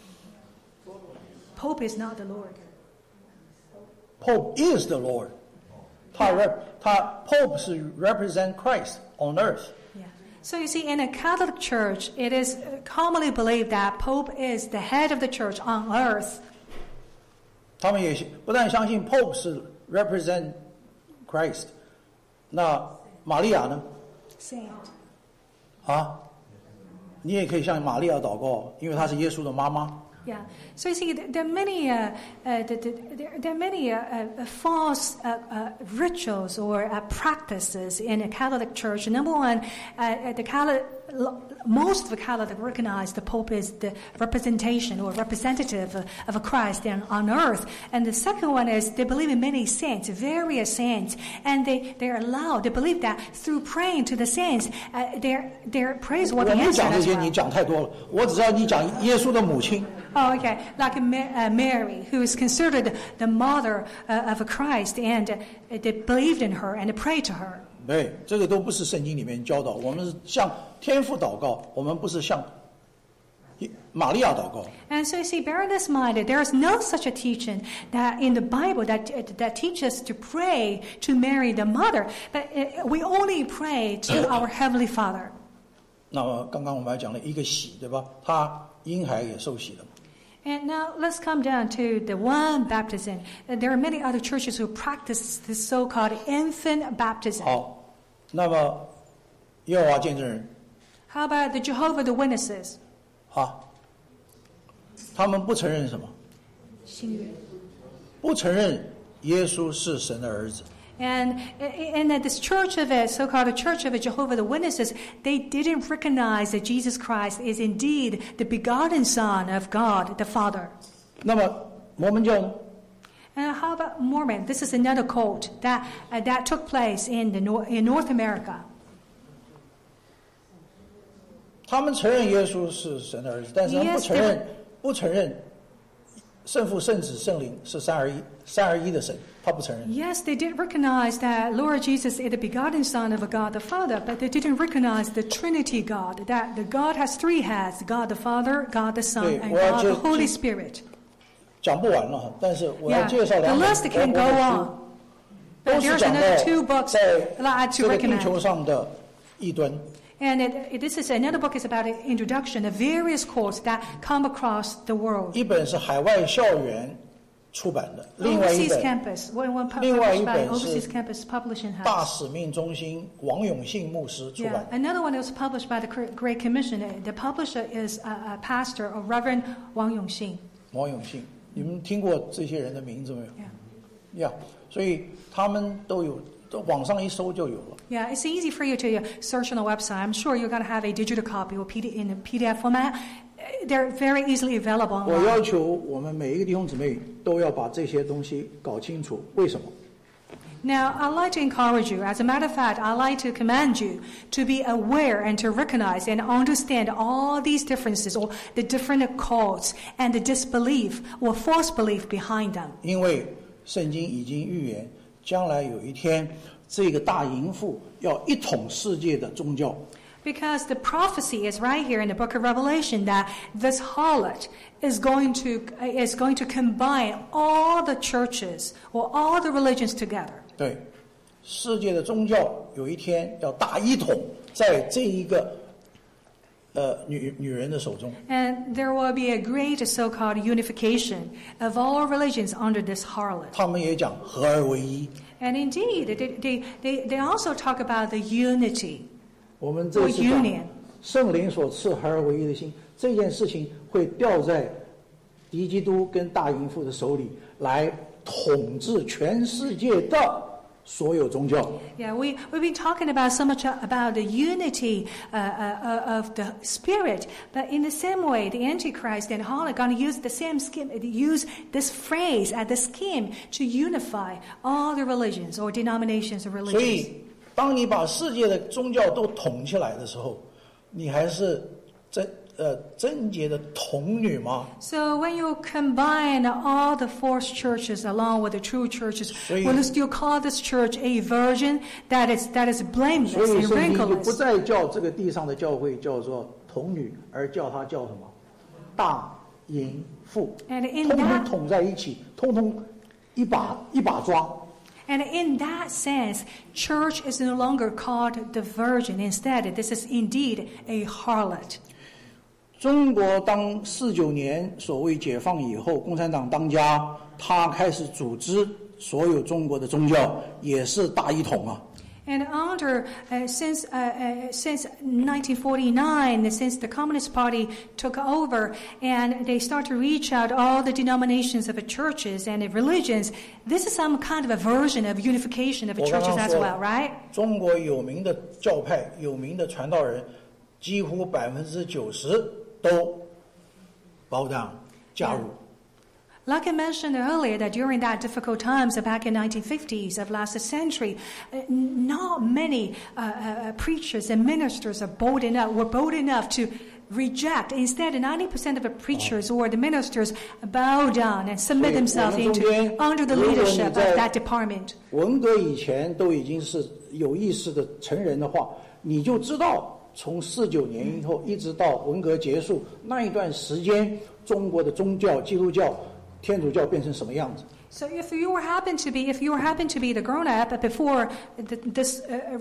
Pope is not the Lord. Pope is the Lord. 他 Pope 是 represent Christ on earth. Yeah. So you see, in a Catholic Church, it is commonly believed that Pope is the head of the church on earth. 他们也不但相信 Pope 是 represent Christ， 那玛利亚呢？ Saint. 啊，你也可以向玛利亚祷告，因为她是耶稣的妈妈。 Yeah. So you see, there are many, there are many false rituals or practices in a Catholic Church. Number one, most of the Catholics recognize the Pope is the representation or representative of a Christ on earth. And the second one is they believe in many saints, various saints, and they believe that through praying to the saints, their praise will be answered as well. 我们讲这些你讲太多了，我只知道你讲耶稣的母亲。 Oh, okay. Like Mary, who is considered the mother of Christ, and they believed in her and they prayed to her. 对，这个都不是圣经里面教导。我们是向天父祷告，我们不是向玛利亚祷告。 And so you see, bear this in mind, there is no such a teaching that in the Bible that teaches us to pray to Mary, the mother, but we only pray to our Heavenly Father. 那么刚刚我们还讲了一个洗，对吧？他婴孩也受洗了。 And now let's come down to the one baptism. There are many other churches who practice this so-called infant baptism. 好，那么耶和华见证人 How about the Jehovah's Witnesses? 啊，他们不承认什么？不承认耶稣是神的儿子。 And in this church of it, so-called Church of Jehovah's Witnesses, they didn't recognize that Jesus Christ is indeed the begotten Son of God, the Father. 那么摩门教呢？ And how about Mormon? This is another cult that took place in North America. 他们承认耶稣是神的儿子，但是他们不承认圣父、圣子、圣灵是三而一的神，他不承认。 Yes, they did recognize that Lord Jesus is the begotten Son of God the Father, but they didn't recognize the Trinity God, that the God has three heads, God the Father, God the Son, and God the Holy Spirit. 讲不完了，但是我要介绍 the 两本 list can go on. 都 But 是 there's 讲到 another two books 在 that I had 这 to 个地 recommend. 球上的异端。 And this is another book is about an introduction of various cults that come across the world. 一本是海外校园出版的，另外一 Overseas 本 campus, one 另外一 published by 本是 Overseas Campus Publishing 大 House. 使命中心王永信牧师出 Yeah, 版的。 another one was published by the Great Commission. The publisher is a pastor, a Reverend Wang Yongxin. 王永信，你们听过这些人的名字没有？ Yeah. 呀，所以他们都有，网上一搜就有了。 Yeah, it's easy for you to search on the website. I'm sure you're going to have a digital copy or in a PDF format. They're very easily available 我 online. 要求我们每一个弟兄姊妹都要把这些东西搞清楚，为什么？ Now, I'd like to encourage you. As a matter of fact, I'd like to command you to be aware and to recognize and understand all these differences or the different cults and the disbelief or false belief behind them. 因为圣经已经预言，将来有一天，这个大淫妇要一统世界的宗教。 Because the prophecy is right here in the book of Revelation that this harlot is going to combine all the churches or all the religions together. 对，世界的宗教有一天要大一统，在这一个女人的手中。 And there will be a great so-called unification of all religions under this harlot. 他们也讲合而为一。 And indeed, they also talk about the unity. 我们这次讲 union. 圣灵所赐合而为一的心，这件事情会掉在敌基督跟大淫妇的手里，来统治全世界的所有宗教。 Yeah, we've been talking about so much about the unity of the Spirit, but in the same way, the Antichrist and harlot are going to use the same scheme, use this phrase as the scheme to unify all the religions or denominations of 所 religions. 以，当你把世界的宗教都统起来的时候，你还是贞洁的童女吗？ So when you combine all the false churches along with the true churches, will you still call this church a virgin that is 所 blameless 以 and 圣经就不 wrinkleless? 再叫这个地上的教会叫做童女，而叫它叫什么？大淫妇， And in 通通 that 统在一起，通通一把抓。 And in that sense, church is no longer called the virgin. Instead, this is indeed a harlot. 中国当49年所谓解放以后，共产党当家，他开始组织所有中国的宗教，也是大一统啊。 And since 1949, since the Communist Party took over and they start to reach out all the denominations of the churches and the religions, this is some kind of a version of unification of the churches as well, right? 中国有名的教派、有名的传道人，几乎90%都bow down加入。 Like I mentioned earlier, that during that difficult times back in 1950s of last century, not many preachers and ministers were bold enough to reject. Instead, 90% of the preachers or the ministers bow down and submit themselves under the leadership of that department. 文革以前都已经是有意识的成人的话，你就知道从49年以后一直到文革结束那一段时间，中国的宗教、基督教、天主教变成什么样子。 So if you happen to be the grown up before this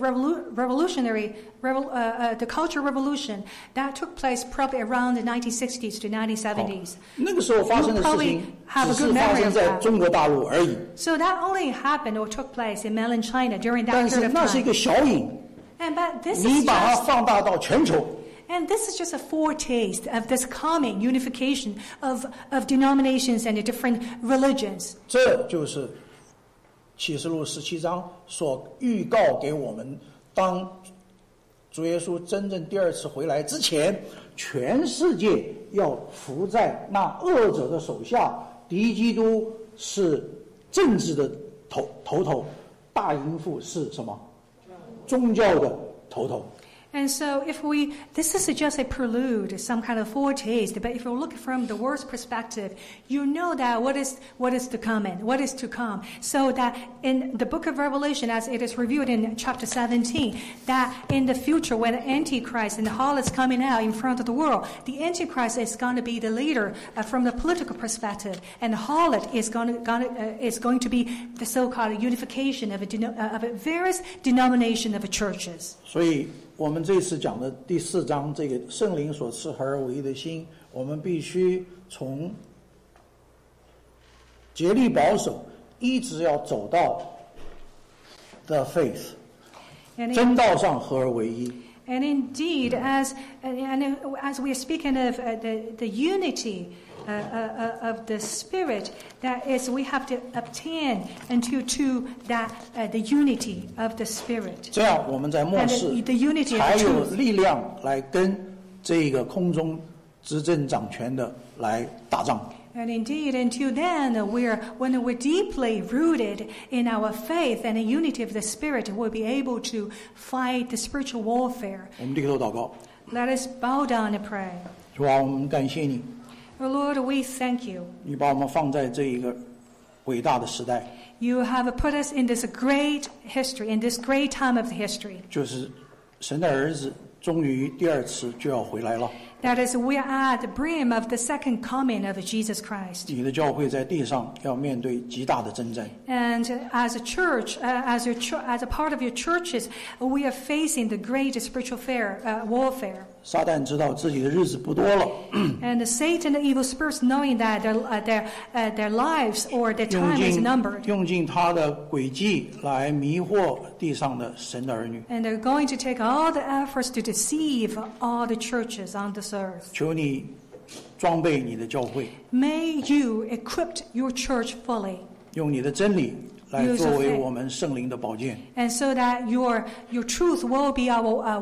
the cultural revolution that took place probably around the 1960s to 1970s, 那个时候发生的事情只是发生在中国大陆而已。 So that only happened or took place in mainland China during that 但 period 是 of 那是一 time. 个小影， But this 你 is 把它 just 放大到全球。 And this is just a foretaste of this coming unification of denominations and the different religions. 这就是启示录17章所预告给我们，当主耶稣真正第二次回来之前，全世界要服在那恶者的手下。敌基督是政治的头，大淫妇是什么？宗教的头。 And so this is just a prelude, some kind of foretaste, but if you look from the word's perspective, you know that what is to come. So that in the book of Revelation, as it is revealed in chapter 17, that in the future when the Antichrist and the harlot is coming out in front of the world, the Antichrist is going to be the leader from the political perspective, and the harlot is going to be the so-called unification of various denominations of churches. 所以我们这次讲的第4章，这个圣灵所赐合而为一的心，我们必须从竭力保守，一直要走到 the faith， 真道上合而为一。 And indeed, as we are speaking of the unity of the Spirit, that is, we have to obtain to that the unity of the Spirit. 这样我们在末世才有力量来跟这个空中执政掌权的来打仗。 And indeed, until then, when we're deeply rooted in our faith and the unity of the Spirit, we'll be able to fight the spiritual warfare. 我们低头祷告。 Let us bow down and pray. 主啊，我们感谢你。 Oh Lord, we thank you. 你把我们放在这一个伟大的时代。 You have put us in this great history, in this great time of history. 就是神的儿子终于第二次就要回来了。 That is, we are at the brim of the second coming of Jesus Christ. 你的教会在地上要面对极大的征战。 And as a church, as a part of your churches, we are facing the great spiritual warfare. 撒旦知道自己的日子不多了。 And Satan, the evil spirits, knowing that their lives or their time is numbered. 用尽他的诡计来迷惑地上的神的儿女。 And they're going to take all the efforts to deceive all the churches on this earth. 求你装备你的教会。 May you equip your church fully. 用你的真理来作为我们圣灵的宝剑。 And so that your truth will be our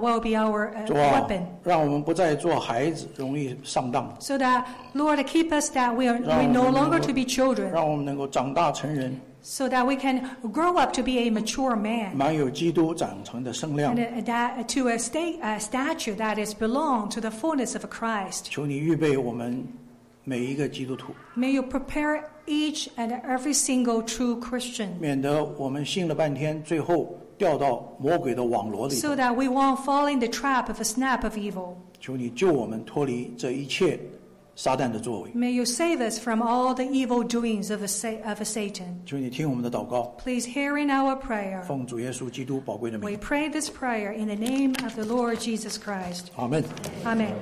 weapon. 让我们不再做孩子，容易上当。 So that Lord, keep us that we no longer to be children. 让我们能够长大成人。 So that we can grow up to be a mature man. 满有基督长成的身量。 And that to a stature that is belong to the fullness of Christ. 求你预备我们每一个基督徒。 May you prepare each and every single true Christian. 免得我们信了半天，最后掉到魔鬼的网罗里。 So that we won't fall in the trap of a snap of evil. 求你救我们脱离这一切撒旦的作为。 May you save us from all the evil doings of Satan. 求你听我们的祷告。 Please hear in our prayer. 奉主耶稣基督宝贵的名。 We pray this prayer in the name of the Lord Jesus Christ. 阿们。 Amen.